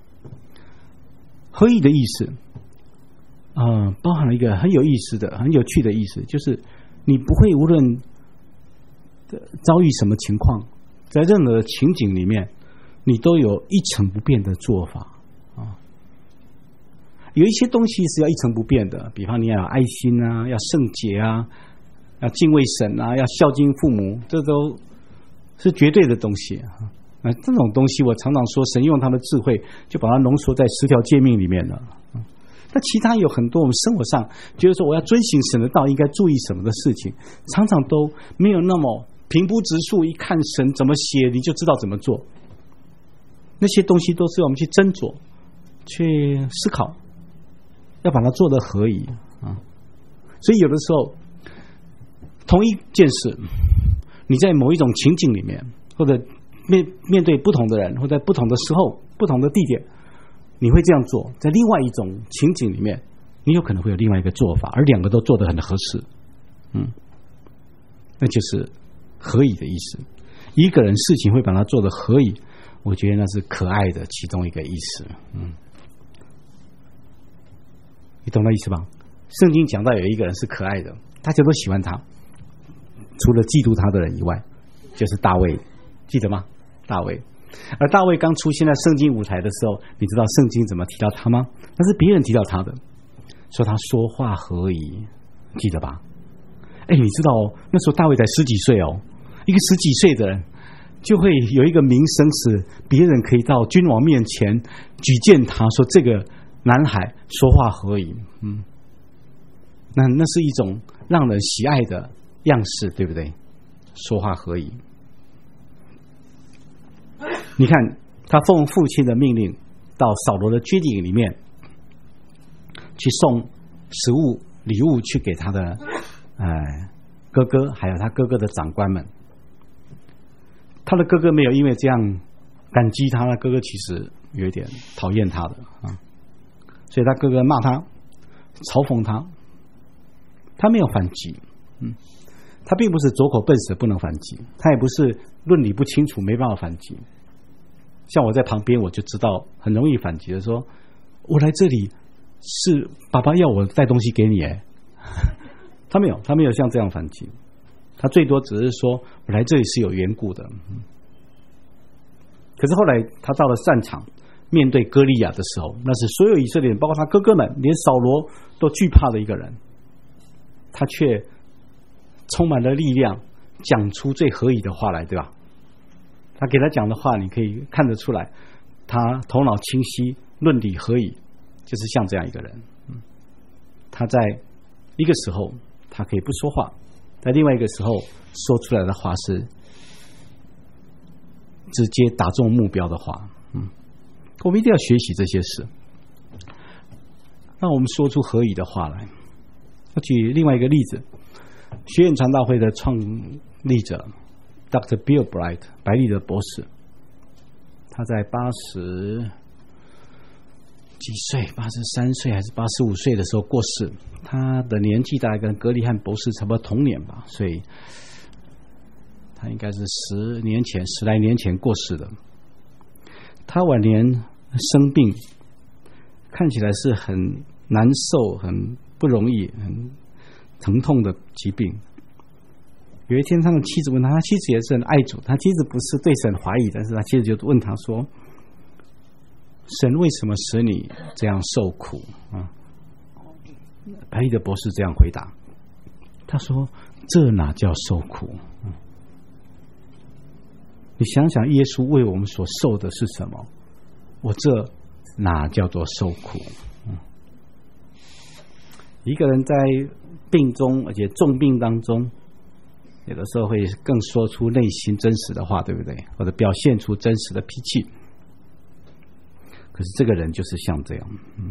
合宜的意思呃，包含了一个很有意思的很有趣的意思，就是你不会无论遭遇什么情况，在任何情景里面你都有一成不变的做法啊。有一些东西是要一成不变的，比方你要有爱心啊，要圣洁啊，要敬畏神啊，要孝敬父母，这都是绝对的东西啊。那这种东西我常常说，神用他的智慧就把它浓缩在十条诫命里面了。那其他有很多我们生活上觉得说我要遵行神的道应该注意什么的事情，常常都没有那么平铺直述，一看神怎么写你就知道怎么做。那些东西都是要我们去斟酌去思考，要把它做得合宜啊。所以有的时候同一件事，你在某一种情景里面，或者面面对不同的人，或在不同的时候不同的地点，你会这样做，在另外一种情景里面你有可能会有另外一个做法，而两个都做得很合适。嗯，那就是合宜的意思。一个人事情会把它做得合宜，我觉得那是可爱的其中一个意思。嗯，你懂那意思吧？圣经讲到有一个人是可爱的，大家都喜欢他，除了嫉妒他的人以外，就是大卫，记得吗？大卫。而大卫刚出现在圣经舞台的时候，你知道圣经怎么提到他吗？那是别人提到他的，说他说话合宜，记得吧？哎，你知道哦，那时候大卫才十几岁哦，一个十几岁的人就会有一个名声，使别人可以到君王面前举荐他，说这个男孩说话合宜。嗯，那那是一种让人喜爱的样式，对不对？说话合宜。你看他奉父亲的命令到扫罗的军营里面去送食物礼物去给他的呃哥哥，还有他哥哥的长官们。 他的哥哥没有因为这样感激他，他哥哥其实有一点讨厌他的啊，所以他哥哥骂他，嘲讽他，他没有反击，嗯，他并不是左口笨舌不能反击，他也不是论理不清楚没办法反击。像我在旁边，我就知道很容易反击的说，我来这里是爸爸要我带东西给你，哎，他没有，他没有像这样反击，他最多只是说我来这里是有缘故的。可是后来他到了战场，面对歌利亚的时候，那是所有以色列人，包括他哥哥们，连扫罗都惧怕的一个人，他却充满了力量，讲出最合宜的话来，对吧？他给他讲的话，你可以看得出来，他头脑清晰，论理合宜，就是像这样一个人。他在一个时候他可以不说话，在另外一个时候说出来的话是直接打中目标的话。嗯，我们一定要学习这些事，让我们说出合宜的话来。我举另外一个例子，学院传道会的创立者 Doctor Bill Bright 白利德博士，他在八十几岁，八十三岁还是八十五岁的时候过世。他的年纪大概跟格里汉博士差不多同年吧，所以他应该是十年前、十来年前过世的。他晚年生病，看起来是很难受、很不容易、很疼痛的疾病。有一天，他的妻子问他，他妻子也是很爱主，他妻子不是对神怀疑，但是他妻子就问他说：“神为什么使你这样受苦啊？”白利德博士这样回答，他说：“这哪叫受苦？嗯，你想想，耶稣为我们所受的是什么？我这哪叫做受苦？嗯，一个人在病中，而且重病当中，有的时候会更说出内心真实的话，对不对？或者表现出真实的脾气。可是这个人就是像这样，嗯，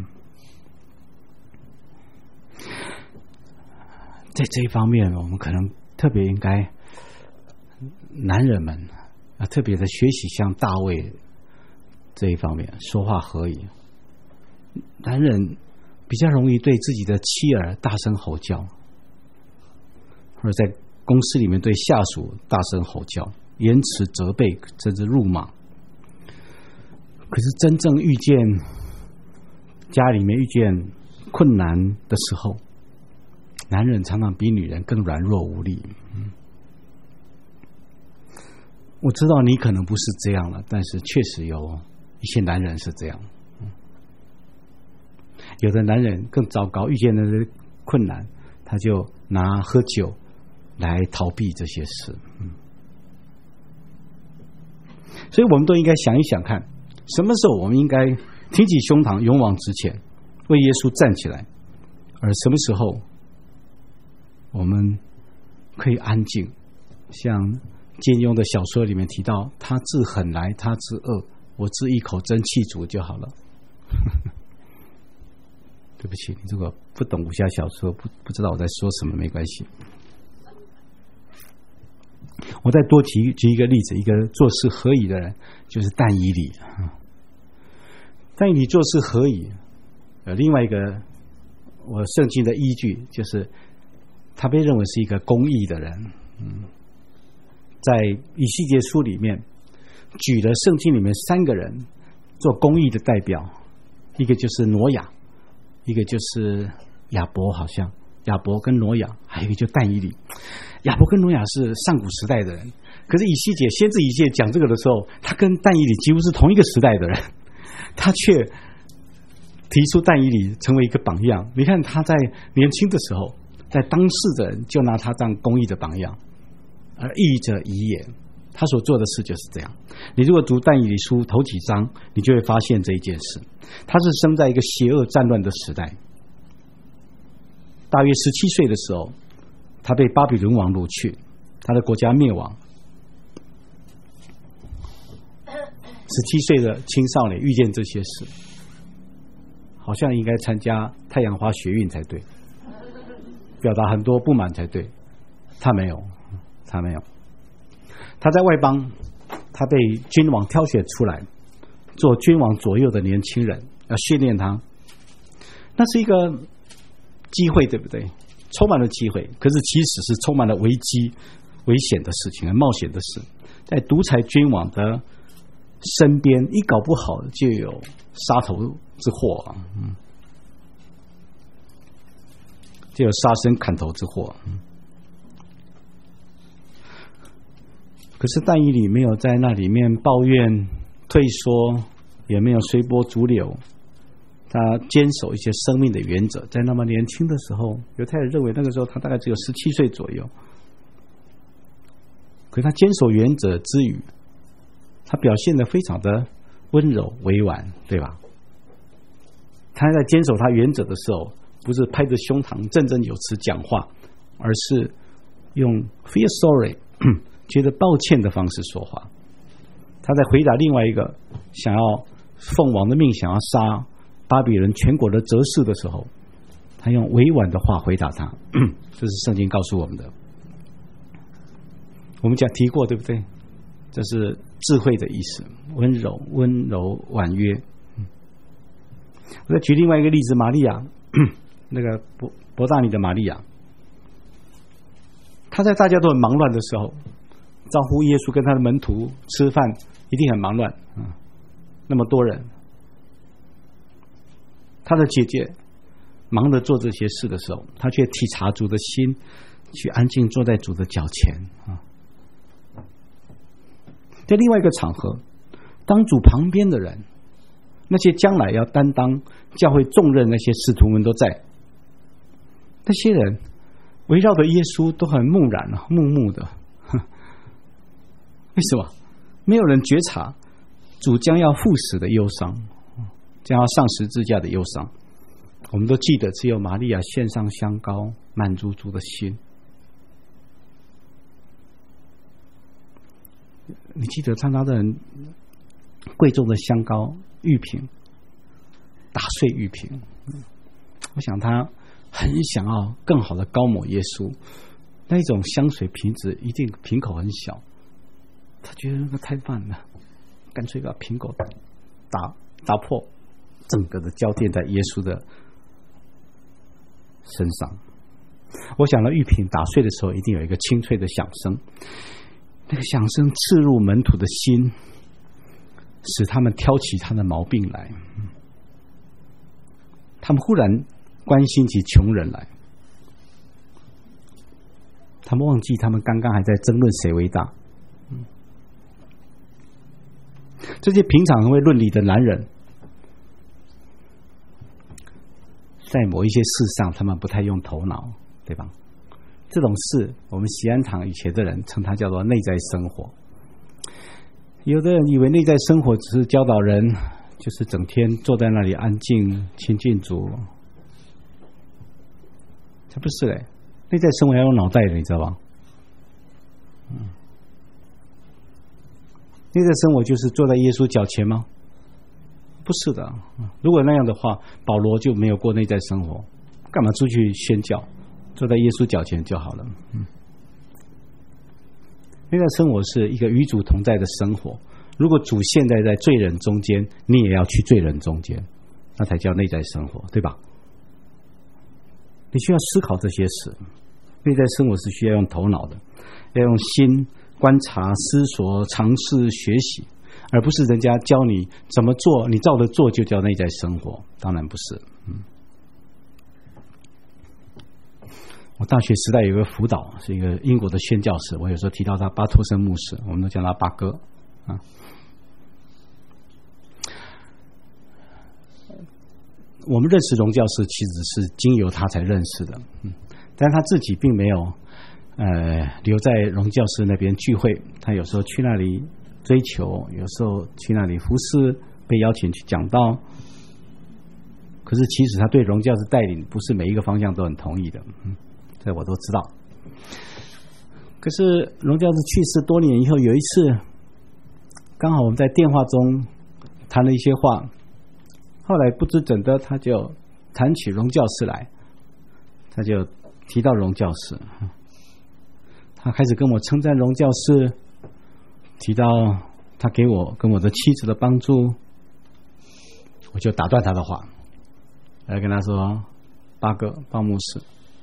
在这一方面，我们可能特别应该，男人们啊，特别的学习像大卫这一方面，说话合宜。男人比较容易对自己的妻儿大声吼叫，或者在公司里面对下属大声吼叫，言辞责备，甚至辱骂。可是真正遇见家里面遇见困难的时候，男人常常比女人更软弱无力。嗯，我知道你可能不是这样了，但是确实有一些男人是这样。嗯，有的男人更糟糕，遇见的困难，他就拿喝酒来逃避这些事。嗯，所以我们都应该想一想看，什么时候我们应该挺起胸膛勇往直前，为耶稣站起来，而什么时候我们可以安静，像金庸的小说里面提到，他自狠来，他自恶，我自一口真气足就好了。对不起，你如果不懂武侠小说，不不知道我在说什么，没关系。我再多举举一个例子，一个做事合宜的人，就是但以理。但以理做事合宜，呃，另外一个我圣经的依据就是他被认为是一个公义的人。嗯，在以西结书里面举了圣经里面三个人做公义的代表，一个就是挪亚，一个就是亚伯，好像亚伯跟挪亚，还有一个就但以理。亚伯跟挪亚是上古时代的人，可是以西结先知以西结讲这个的时候，他跟但以理几乎是同一个时代的人，他却提出但以理成为一个榜样。你看他在年轻的时候，在当世的人就拿他当公义的榜样，而义者宜也，他所做的事就是这样。你如果读但以理书头几章，你就会发现这一件事。他是生在一个邪恶战乱的时代，大约十七岁的时候，他被巴比伦王掳去，他的国家灭亡。十七岁的青少年遇见这些事，好像应该参加太阳花学运才对，表达很多不满才对。他没有，他没有。他在外邦他被君王挑选出来做君王左右的年轻人，要训练他，那是一个机会，对不对？充满了机会，可是其实是充满了危机、危险的事情、冒险的事。在独裁君王的身边，一搞不好就有杀头之祸啊！嗯，就有杀身砍头之祸。嗯，可是但以理没有在那里面抱怨、退缩，也没有随波逐流。他坚守一些生命的原则，在那么年轻的时候，犹太人认为那个时候他大概只有十七岁左右，可是他坚守原则之余，他表现得非常的温柔委婉，对吧？他在坚守他原则的时候，不是拍着胸膛振振有词讲话，而是用 feel sorry 觉得抱歉的方式说话。他在回答另外一个想要奉王的命想要杀巴比伦全国的哲士的时候，他用委婉的话回答他，这是圣经告诉我们的。我们讲提过，对不对？这是智慧的意思，温柔、温柔婉约。我再举另外一个例子，玛利亚，那个伯伯大尼的玛利亚，她在大家都很忙乱的时候，招呼耶稣跟他的门徒吃饭，一定很忙乱啊，那么多人。他的姐姐忙着做这些事的时候，他却体察主的心，去安静坐在主的脚前啊。在另外一个场合，当主旁边的人，那些将来要担当教会重任那些使徒们都在，那些人围绕着耶稣都很木然啊，木木的。为什么？没有人觉察主将要赴死的忧伤，将要上十字架的忧伤。我们都记得，只有玛利亚献上香膏，满足主的心。你记得他拿着很贵重的香膏玉瓶，打碎玉瓶。我想他很想要更好的膏抹耶稣，那一种香水瓶子一定瓶口很小，他觉得那个太慢了，干脆把瓶口打打破，整个的浇奠在耶稣的身上。我想到玉瓶打碎的时候，一定有一个清脆的响声，那个响声刺入门徒的心，使他们挑起他的毛病来。他们忽然关心起穷人来，他们忘记他们刚刚还在争论谁为大。这些平常很会论理的男人，在某一些事上他们不太用头脑，对吧？这种事我们锡安堂以前的人称它叫做内在生活。有的人以为内在生活只是教导人就是整天坐在那里安静亲近主，这不是嘞。内在生活要用脑袋的，你知道吧？嗯，内在生活就是坐在耶稣脚前吗？不是的。如果那样的话，保罗就没有过内在生活，干嘛出去宣教？坐在耶稣脚前就好了。嗯，内在生活是一个与主同在的生活。如果主现在在罪人中间，你也要去罪人中间，那才叫内在生活，对吧？你需要思考这些事。内在生活是需要用头脑的，要用心观察、思索、尝试、学习，而不是人家教你怎么做，你照着做就叫内在生活。当然不是。嗯，我大学时代有一个辅导，是一个英国的宣教士，我有时候提到他巴托森牧师，我们都叫他巴哥啊。我们认识荣教士其实是经由他才认识的，嗯，但他自己并没有呃留在荣教士那边聚会，他有时候去那里追求，有时候去那里服侍，被邀请去讲道。可是其实他对荣教士带领不是每一个方向都很同意的，嗯，这我都知道。可是荣教士去世多年以后，有一次刚好我们在电话中谈了一些话，后来不知怎的他就谈起荣教士来，他就提到荣教士，他开始跟我称赞荣教士，提到他给我跟我的妻子的帮助，我就打断他的话，来跟他说：八哥，鲍牧师，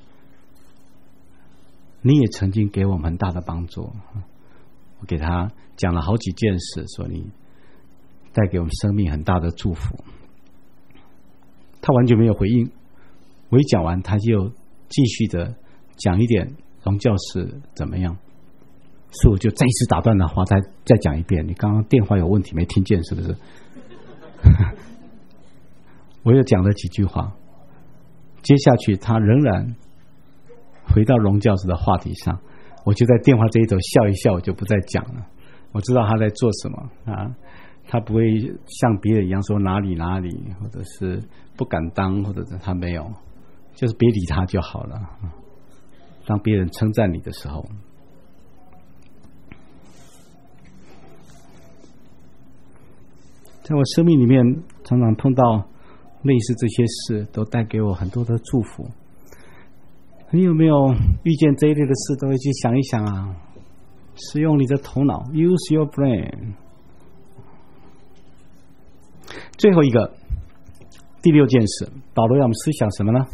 你也曾经给我们很大的帮助。我给他讲了好几件事，说你带给我们生命很大的祝福。他完全没有回应，我一讲完，他就继续的讲一点宗教是怎么样，所以我就再一次打断他话，再再讲一遍。你刚刚电话有问题，没听见是不是？我又讲了几句话，接下去他仍然回到荣教师的话题上，我就在电话这一头笑一笑，我就不再讲了。我知道他在做什么啊，他不会像别人一样说哪里哪里，或者是不敢当，或者是他没有，就是别理他就好了。当别人称赞你的时候，在我生命里面常常碰到类似这些事，都带给我很多的祝福。你有没有遇见这一类的事，都会去想一想啊，使用你的头脑 ，use your brain。最后一个，第六件事，保罗要我们思想什么呢？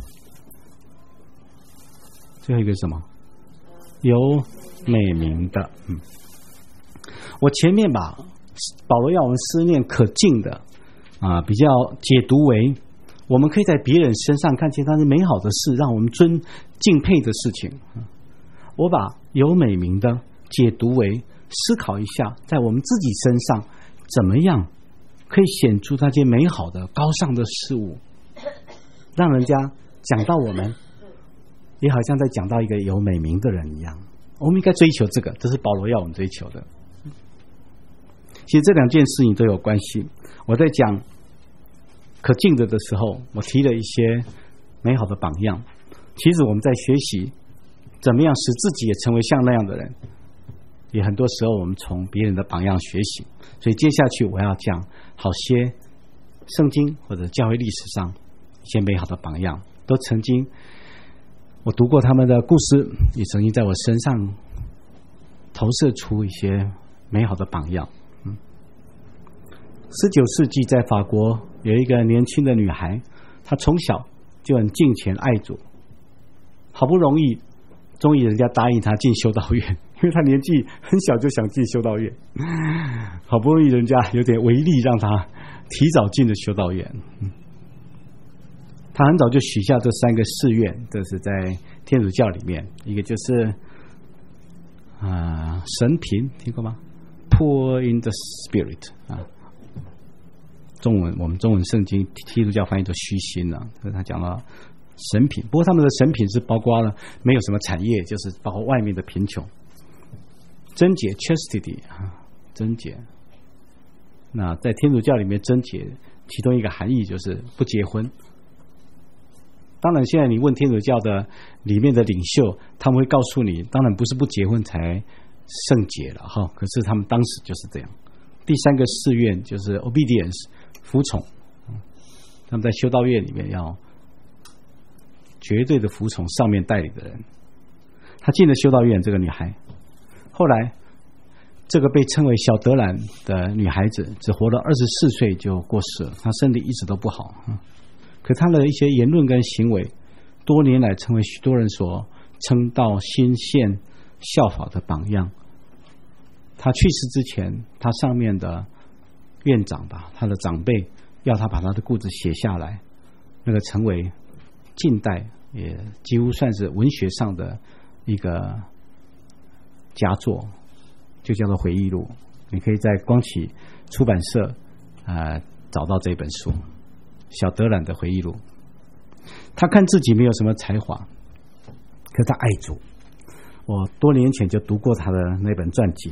最后一个是什么？有美名的。嗯，我前面把保罗要我们思念可敬的啊，比较解读为我们可以在别人身上看见他是美好的事，让我们尊敬佩的事情。我把有美名的解读为思考一下，在我们自己身上怎么样可以显出那些美好的高尚的事物，让人家讲到我们也好像在讲到一个有美名的人一样。我们应该追求这个，这是保罗要我们追求的。其实这两件事情都有关系。我在讲可敬的的时候，我提了一些美好的榜样。其实我们在学习怎么样使自己也成为像那样的人，也很多时候我们从别人的榜样学习。所以接下去我要讲好些圣经或者教会历史上一些美好的榜样，都曾经我读过他们的故事，也曾经在我身上投射出一些美好的榜样。嗯，十九世纪在法国有一个年轻的女孩，她从小就很敬虔爱主，好不容易终于人家答应她进修道院，因为她年纪很小就想进修道院，好不容易人家有点违例让她提早进了修道院。嗯，他很早就许下这三个誓愿，这是在天主教里面，一个就是啊、呃、神贫，听过吗 ？Poor in the spirit 啊，中文我们中文圣经基督教翻译作虚心了，所以他讲了神贫，不过他们的神贫是包括了没有什么产业，就是包括外面的贫穷。贞洁 chastity 啊，贞洁。那在天主教里面，贞洁其中一个含义就是不结婚。当然现在你问天主教的里面的领袖，他们会告诉你，当然不是不结婚才圣洁了哈，可是他们当时就是这样。第三个誓愿就是 obedience 服从，他们在修道院里面要绝对的服从上面带领的人。她进了修道院，这个女孩后来这个被称为小德兰的女孩子只活了二十四岁就过世了，她身体一直都不好，可他的一些言论跟行为多年来成为许多人所称道新宪效法的榜样。他去世之前，他上面的院长吧，他的长辈要他把他的故事写下来，那个成为近代也几乎算是文学上的一个佳作，就叫做回忆录。你可以在光启出版社呃找到这本书，小德兰的回忆录。他看自己没有什么才华，可他爱主。我多年前就读过他的那本传记，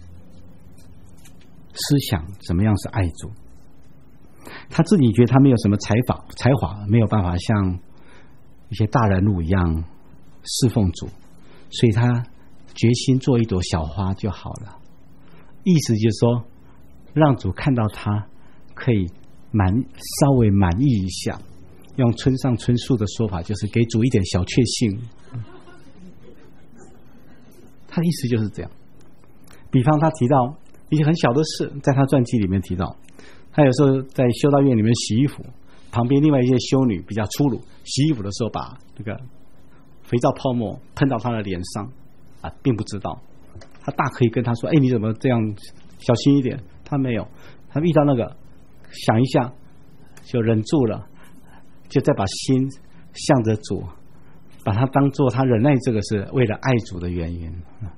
思想怎么样是爱主。他自己觉得他没有什么才华，才华没有办法像一些大人物一样侍奉主，所以他决心做一朵小花就好了。意思就是说，让主看到他可以满稍微满意一下，用村上春树的说法，就是给主一点小确幸。他的意思就是这样。比方他提到一些很小的事，在他传记里面提到。他有时候在修道院里面洗衣服，旁边另外一些修女比较粗鲁，洗衣服的时候把那个肥皂泡沫喷到他的脸上，啊，并不知道。他大可以跟他说：“哎，你怎么这样？小心一点。”他没有，他遇到那个想一下就忍住了，就再把心向着主，把它当作他忍耐这个是为了爱主的原因，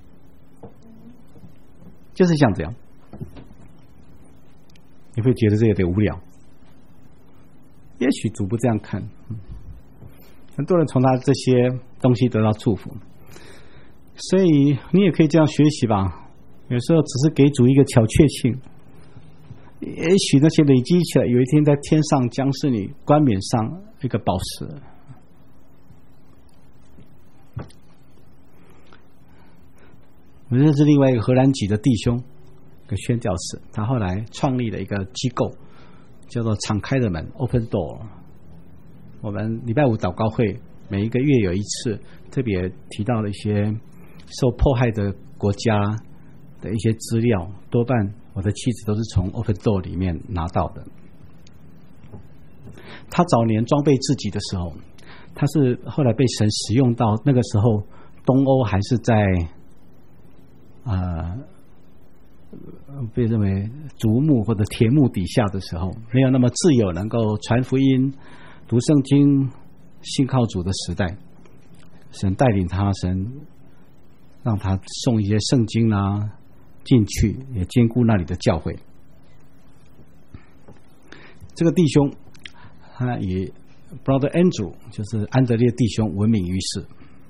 就是像这样。你会觉得这有点无聊，也许主不这样看，很多人从他这些东西得到祝福，所以你也可以这样学习吧。有时候只是给主一个小确幸，也许那些累积起来，有一天在天上将是你冠冕上一个宝石。我认识另外一个荷兰籍的弟兄，一个宣教士，他后来创立了一个机构，叫做敞开的门 Open Door。 我们礼拜五祷告会每一个月有一次，特别提到了一些受迫害的国家的一些资料，多半我的妻子都是从 Open Door 里面拿到的。他早年装备自己的时候，他是后来被神使用到那个时候，东欧还是在呃被认为竹木或者铁木底下的时候，没有那么自由能够传福音、读圣经、信靠主的时代，神带领他，神让他送一些圣经啊进去，也兼顾那里的教会。这个弟兄他以 Brother Andrew 就是安德烈弟兄闻名于世。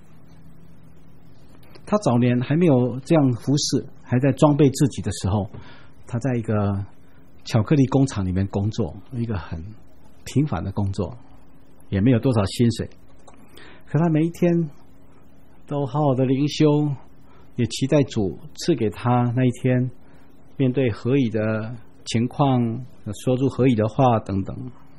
他早年还没有这样服侍，还在装备自己的时候，他在一个巧克力工厂里面工作，一个很平凡的工作，也没有多少薪水。可他每一天都好好的灵修，也期待主赐给他那一天面对合宜的情况，说出合宜的话等等。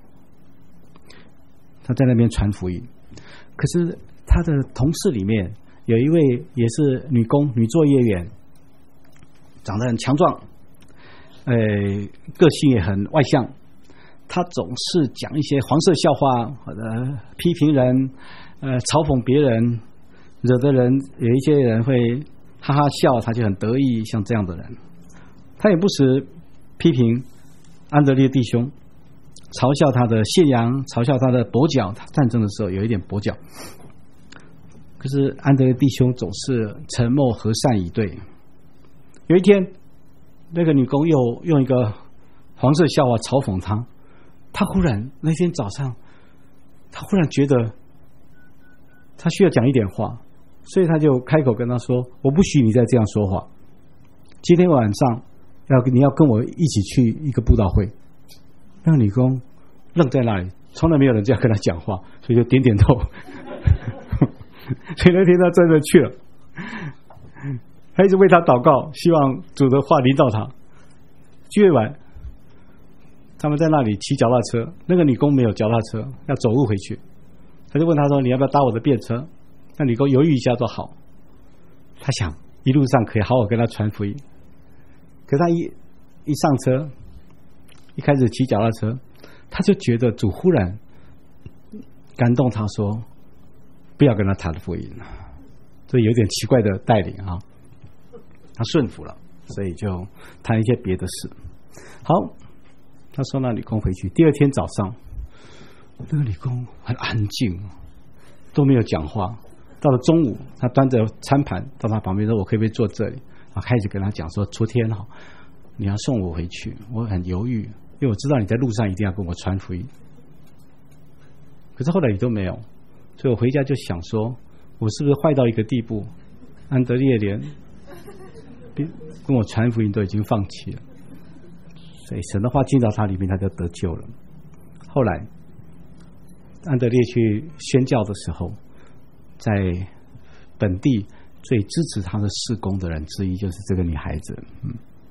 他在那边传福音，可是他的同事里面有一位也是女工，女作业员，长得很强壮，呃，个性也很外向。她总是讲一些黄色笑话，或者批评人，呃，嘲讽别人，惹得人有一些人会哈哈笑，他就很得意，像这样的人。他也不时批评安德烈弟兄，嘲笑他的信仰，嘲笑他的跛脚，他战争的时候有一点跛脚。可是安德烈弟兄总是沉默和善以对。有一天，那个女工又用一个黄色笑话嘲讽他，他忽然那天早上，他忽然觉得他需要讲一点话，所以他就开口跟他说：“我不许你再这样说话。今天晚上要你要跟我一起去一个布道会。”那个女工愣在那里，从来没有人这样跟他讲话，所以就点点头。所以那天他真的去了，他一直为他祷告，希望主的话临到他。聚会完，他们在那里骑脚踏车，那个女工没有脚踏车，要走路回去。他就问他说：“你要不要搭我的便车？”那女工犹豫一下说好。他想一路上可以好好跟他传福音。可是他一一上车，一开始骑脚踏车，他就觉得主忽然感动他说：“不要跟他谈福音。”这有点奇怪的带领啊。他顺服了，所以就谈一些别的事。好，他送那女工回去。第二天早上，那个女工很安静，都没有讲话。到了中午，他端着餐盘到他旁边说：“我可不可以坐这里？”啊，开始跟他讲说：“昨天哈，你要送我回去，我很犹豫，因为我知道你在路上一定要跟我传福音。可是后来你都没有，所以我回家就想说，我是不是坏到一个地步？安德烈连跟我传福音都已经放弃了，所以神的话进到他里面，他就得救了。后来安德烈去宣教的时候，在本地最支持他的事工的人之一就是这个女孩子。嗯，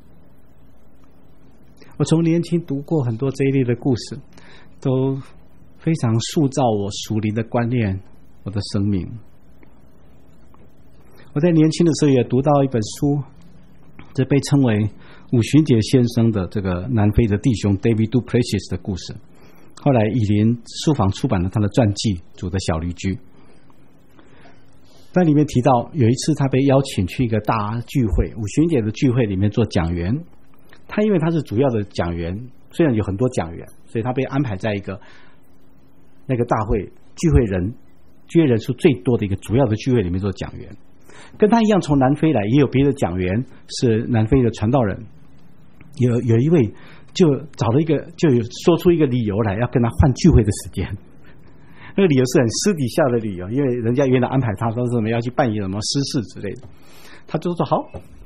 我从年轻读过很多这一类的故事，都非常塑造我属灵的观念，我的生命。我在年轻的时候也读到一本书，这被称为伍寻杰先生的这个南非的弟兄 David Du Plessis 的故事。后来以林书房出版了他的传记《主的小驴驹》，在里面提到有一次他被邀请去一个大聚会，伍寻杰的聚会里面做讲员。他因为他是主要的讲员，虽然有很多讲员，所以他被安排在一个那个大会聚会人聚会人数最多的一个主要的聚会里面做讲员。跟他一样从南非来，也有别的讲员是南非的传道人，有有一位就找了一个，就有说出一个理由来要跟他换聚会的时间。那个理由是很私底下的理由，因为人家原来安排他说什么要去办一个什么私事之类的，他就说好。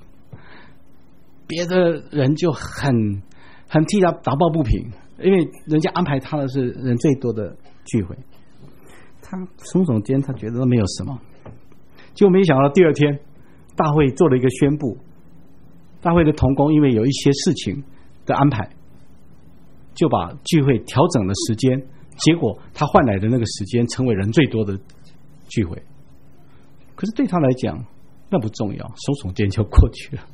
别的人就很很替他打抱不平，因为人家安排他的是人最多的聚会，他耸耸肩，他觉得没有什么。结果没想到第二天大会做了一个宣布，大会的同工因为有一些事情的安排，就把聚会调整了时间，结果他换来的那个时间成为人最多的聚会。可是对他来讲那不重要，耸耸肩就过去了。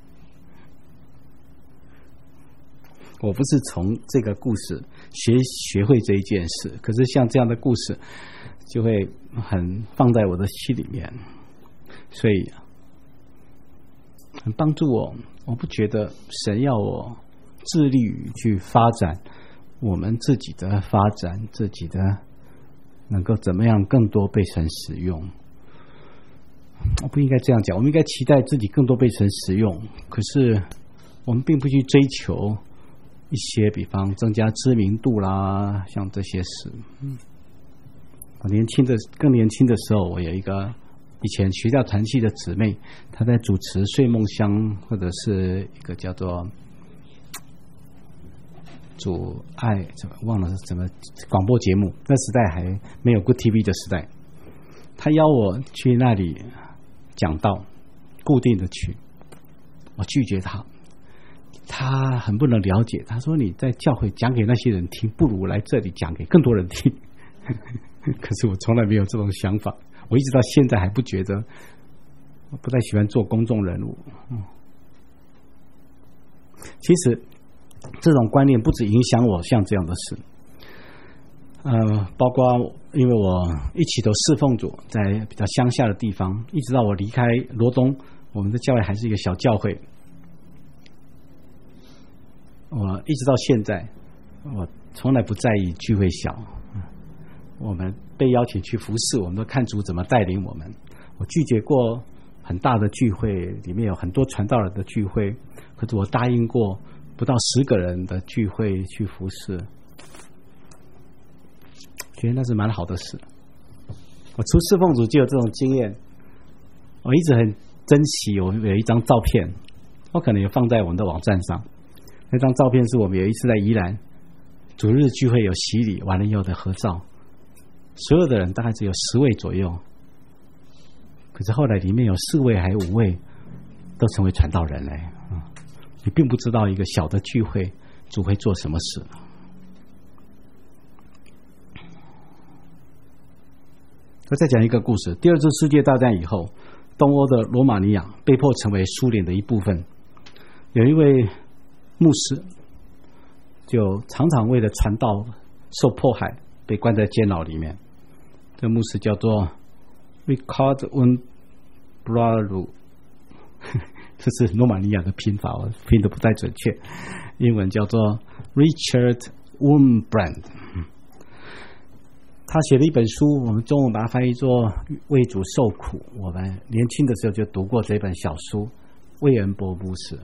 我不是从这个故事学学会这一件事，可是像这样的故事就会很放在我的心里面，所以很帮助我。我不觉得神要我致力于去发展我们自己的发展，自己的能够怎么样更多被神使用。我不应该这样讲，我们应该期待自己更多被神使用，可是我们并不去追求一些比方增加知名度啦，像这些事。嗯，我年轻的更年轻的时候，我有一个以前学校团契的姊妹，她在主持睡梦乡或者是一个叫做主爱怎么忘了是什么广播节目，那时代还没有 Good T V 的时代，她邀我去那里讲道，固定的去，我拒绝她。他很不能了解，他说你在教会讲给那些人听，不如来这里讲给更多人听。可是我从来没有这种想法，我一直到现在还不觉得，我不太喜欢做公众人物。嗯，其实这种观念不止影响我像这样的事，呃，包括因为我一起都侍奉主，在比较乡下的地方，一直到我离开罗东，我们的教会还是一个小教会。我一直到现在，我从来不在意聚会小。我们被邀请去服侍，我们都看主怎么带领我们。我拒绝过很大的聚会，里面有很多传道人的聚会，可是我答应过不到十个人的聚会去服侍，觉得那是蛮好的事。我出侍奉主就有这种经验，我一直很珍惜。我有一张照片，我可能也放在我们的网站上。那张照片是我们有一次在宜兰主日聚会有洗礼完了以后的合照，所有的人大概只有十位左右，可是后来里面有四位还有五位都成为传道人嘞。嗯，你并不知道一个小的聚会主会做什么事。我再讲一个故事，第二次世界大战以后，东欧的罗马尼亚被迫成为苏联的一部分，有一位牧师就常常为了传道受迫害，被关在监牢里面。这牧师叫做 Richard Wurmbrand， 这是罗马尼亚的拼法，我拼得不太准确，英文叫做 Richard Wurmbrand。 他写了一本书，我们中文把它翻译作为主受苦。我们年轻的时候就读过这本小书，魏恩波牧师。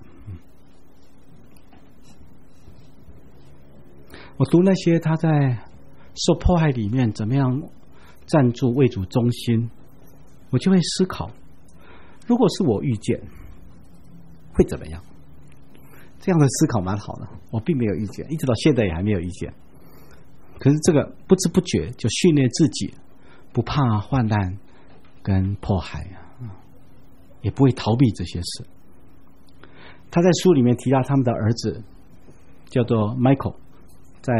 我读那些他在受迫害里面怎么样站住为主忠心，我就会思考，如果是我遇见会怎么样。这样的思考蛮好的，我并没有遇见，一直到现在也还没有遇见。可是这个不知不觉就训练自己不怕患难跟迫害，也不会逃避这些事。他在书里面提到他们的儿子叫做 Michael， 在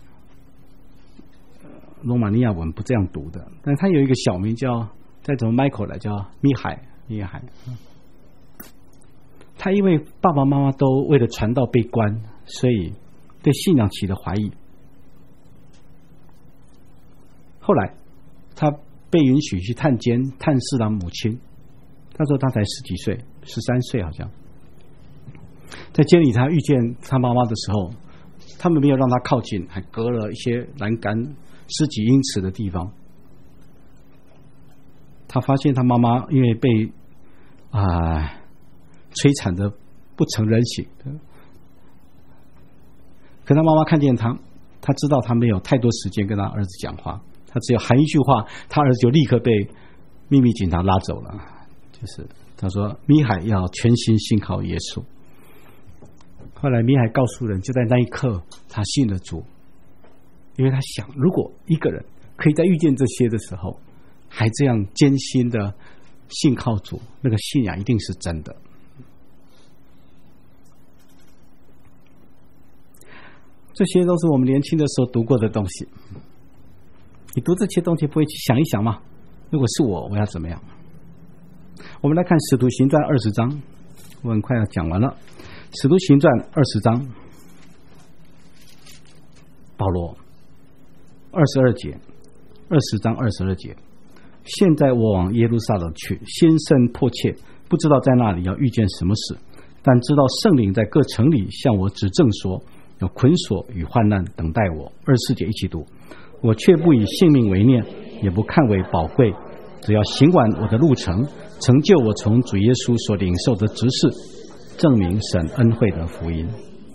罗马尼亚文不这样读的，但他有一个小名叫再从 Michael 来叫米海米海。 他因为爸爸妈妈都为了传道被关，所以对信仰起了怀疑。后来他被允许去探监探视他母亲，他说他才十几岁，十三岁好像。在监里他遇见他妈妈的时候，他们没有让他靠近，还隔了一些栏杆十几英尺的地方。他发现他妈妈因为被啊、呃、摧残的不成人形，可他妈妈看见他，他知道他没有太多时间跟他儿子讲话，他只有喊一句话，他儿子就立刻被秘密警察拉走了。就是他说米海要全心信靠耶稣。后来米海告诉人，就在那一刻他信了主，因为他想，如果一个人可以在遇见这些的时候还这样艰辛的信靠主，那个信仰一定是真的。这些都是我们年轻的时候读过的东西。你读这些东西不会去想一想吗？如果是我，我要怎么样？我们来看使徒行传二十章，我很快要讲完了。使徒行传二十章，保罗二十二节，二十章二十二节。现在我往耶路撒冷去，心生迫切，不知道在那里要遇见什么事，但知道圣灵在各城里向我指证说，有捆锁与患难等待我。二十四节一起读。我却不以性命为念，也不看为宝贵，只要行完我的路程，成就我从主耶稣所领受的职事，证明神恩惠的福音。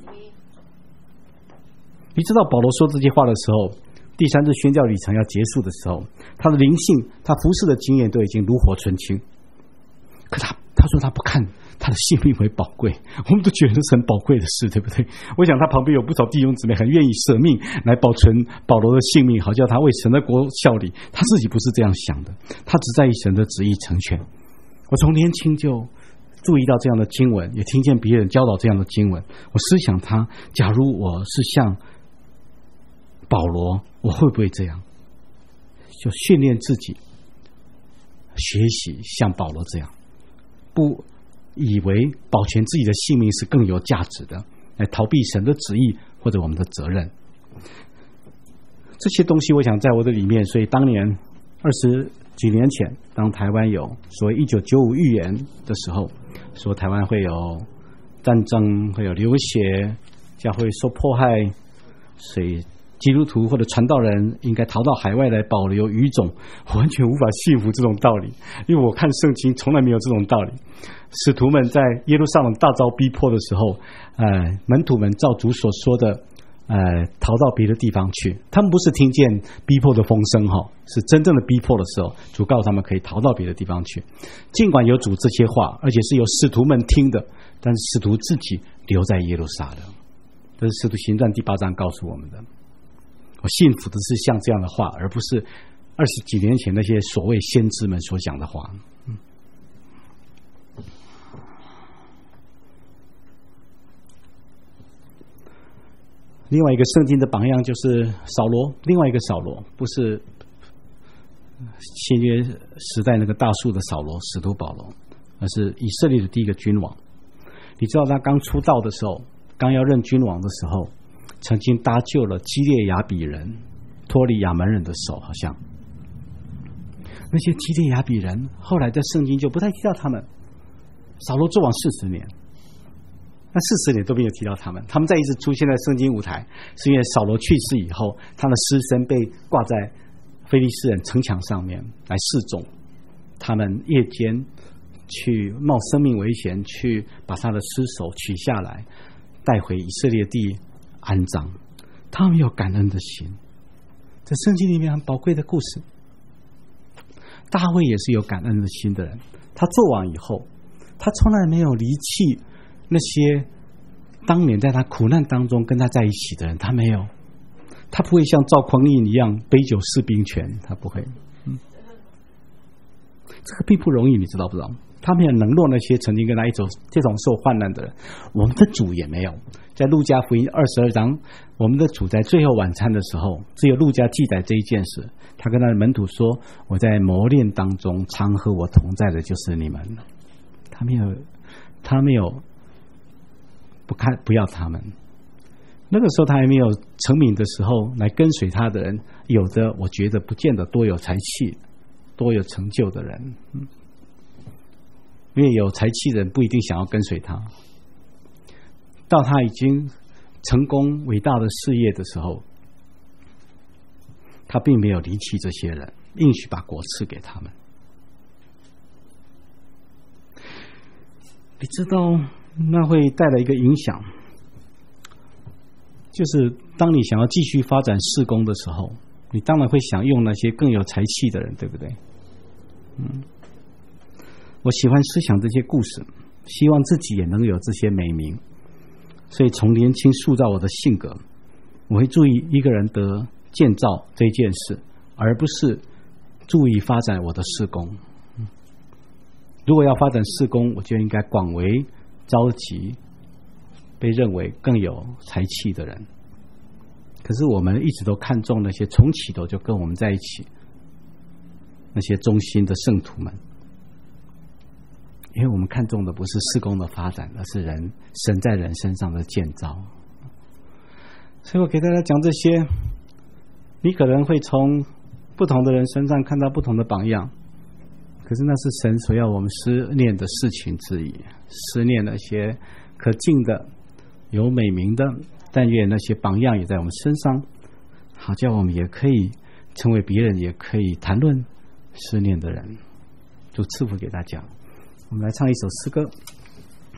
你知道保罗说这些话的时候，第三次宣教旅程要结束的时候，他的灵性，他服侍的经验都已经炉火纯青。可他他说他不看他的性命为宝贵，我们都觉得是很宝贵的事，对不对？我想他旁边有不少弟兄姊妹很愿意舍命来保存保罗的性命，好叫他为神的国效力。他自己不是这样想的，他只在意神的旨意成全。我从年轻就注意到这样的经文，也听见别人教导这样的经文。我思想他，假如我是像保罗，我会不会这样？就训练自己，学习像保罗这样，不以为保全自己的性命是更有价值的，来逃避神的旨意或者我们的责任。这些东西我想在我的里面，所以当年二十几年前，当台湾有所谓一九九五预言的时候，说台湾会有战争，会有流血，教会受迫害，所以基督徒或者传道人应该逃到海外来保留语种，我完全无法信服这种道理，因为我看圣经从来没有这种道理。使徒们在耶路撒冷大遭逼迫的时候，呃，门徒们照主所说的，呃，逃到别的地方去。他们不是听见逼迫的风声哈，是真正的逼迫的时候，主告诉他们可以逃到别的地方去。尽管有主这些话，而且是由使徒们听的，但是使徒自己留在耶路撒冷。这是使徒行传第八章告诉我们的。我信服的是像这样的话，而不是二十几年前那些所谓先知们所讲的话。嗯，另外一个圣经的榜样就是扫罗，另外一个扫罗不是新约时代那个大树的扫罗，使徒保罗，而是以色列的第一个君王。你知道他刚出道的时候，刚要任君王的时候，曾经搭救了基列雅比人脱离亚门人的手，好像那些基列雅比人后来在圣经就不太提到他们。扫罗做王四十年，那四十年都没有提到他们。他们再一次出现在圣经舞台，是因为扫罗去世以后，他的尸身被挂在非利士人城墙上面来示众，他们夜间去冒生命危险去把他的尸首取下来，带回以色列地安葬。他们有感恩的心，在圣经里面很宝贵的故事。大卫也是有感恩的心的人，他做王以后，他从来没有离弃那些当年在他苦难当中跟他在一起的人，他没有，他不会像赵匡胤一样杯酒释兵权，他不会。嗯，这个并不容易，你知道不知道？他没有冷落那些曾经跟他一种这种受患难的人。我们的主也没有。在路加福音二十二章，我们的主在最后晚餐的时候，只有路加记载这一件事。他跟他的门徒说：“我在磨练当中，常和我同在的就是你们。”他没有，他没有不看不要他们。那个时候他还没有成名的时候，来跟随他的人，有的我觉得不见得多有才气、多有成就的人，嗯，因为有才气的人不一定想要跟随他。到他已经成功伟大的事业的时候，他并没有离弃这些人，应许把国赐给他们。你知道那会带来一个影响，就是当你想要继续发展事工的时候，你当然会想用那些更有才气的人，对不对？嗯，我喜欢思想这些故事，希望自己也能有这些美名，所以从年轻塑造我的性格，我会注意一个人得建造这件事，而不是注意发展我的事工。如果要发展事工，我就应该广为召集被认为更有才气的人。可是我们一直都看重那些从起头就跟我们在一起那些忠心的圣徒们，因为我们看重的不是事工的发展，而是人神在人身上的建造。所以我给大家讲这些，你可能会从不同的人身上看到不同的榜样，可是那是神所要我们思念的事情之一，思念那些可敬的、有美名的，但愿那些榜样也在我们身上，好叫我们也可以成为别人也可以谈论思念的人。就赐福给大家。我们来唱一首诗歌。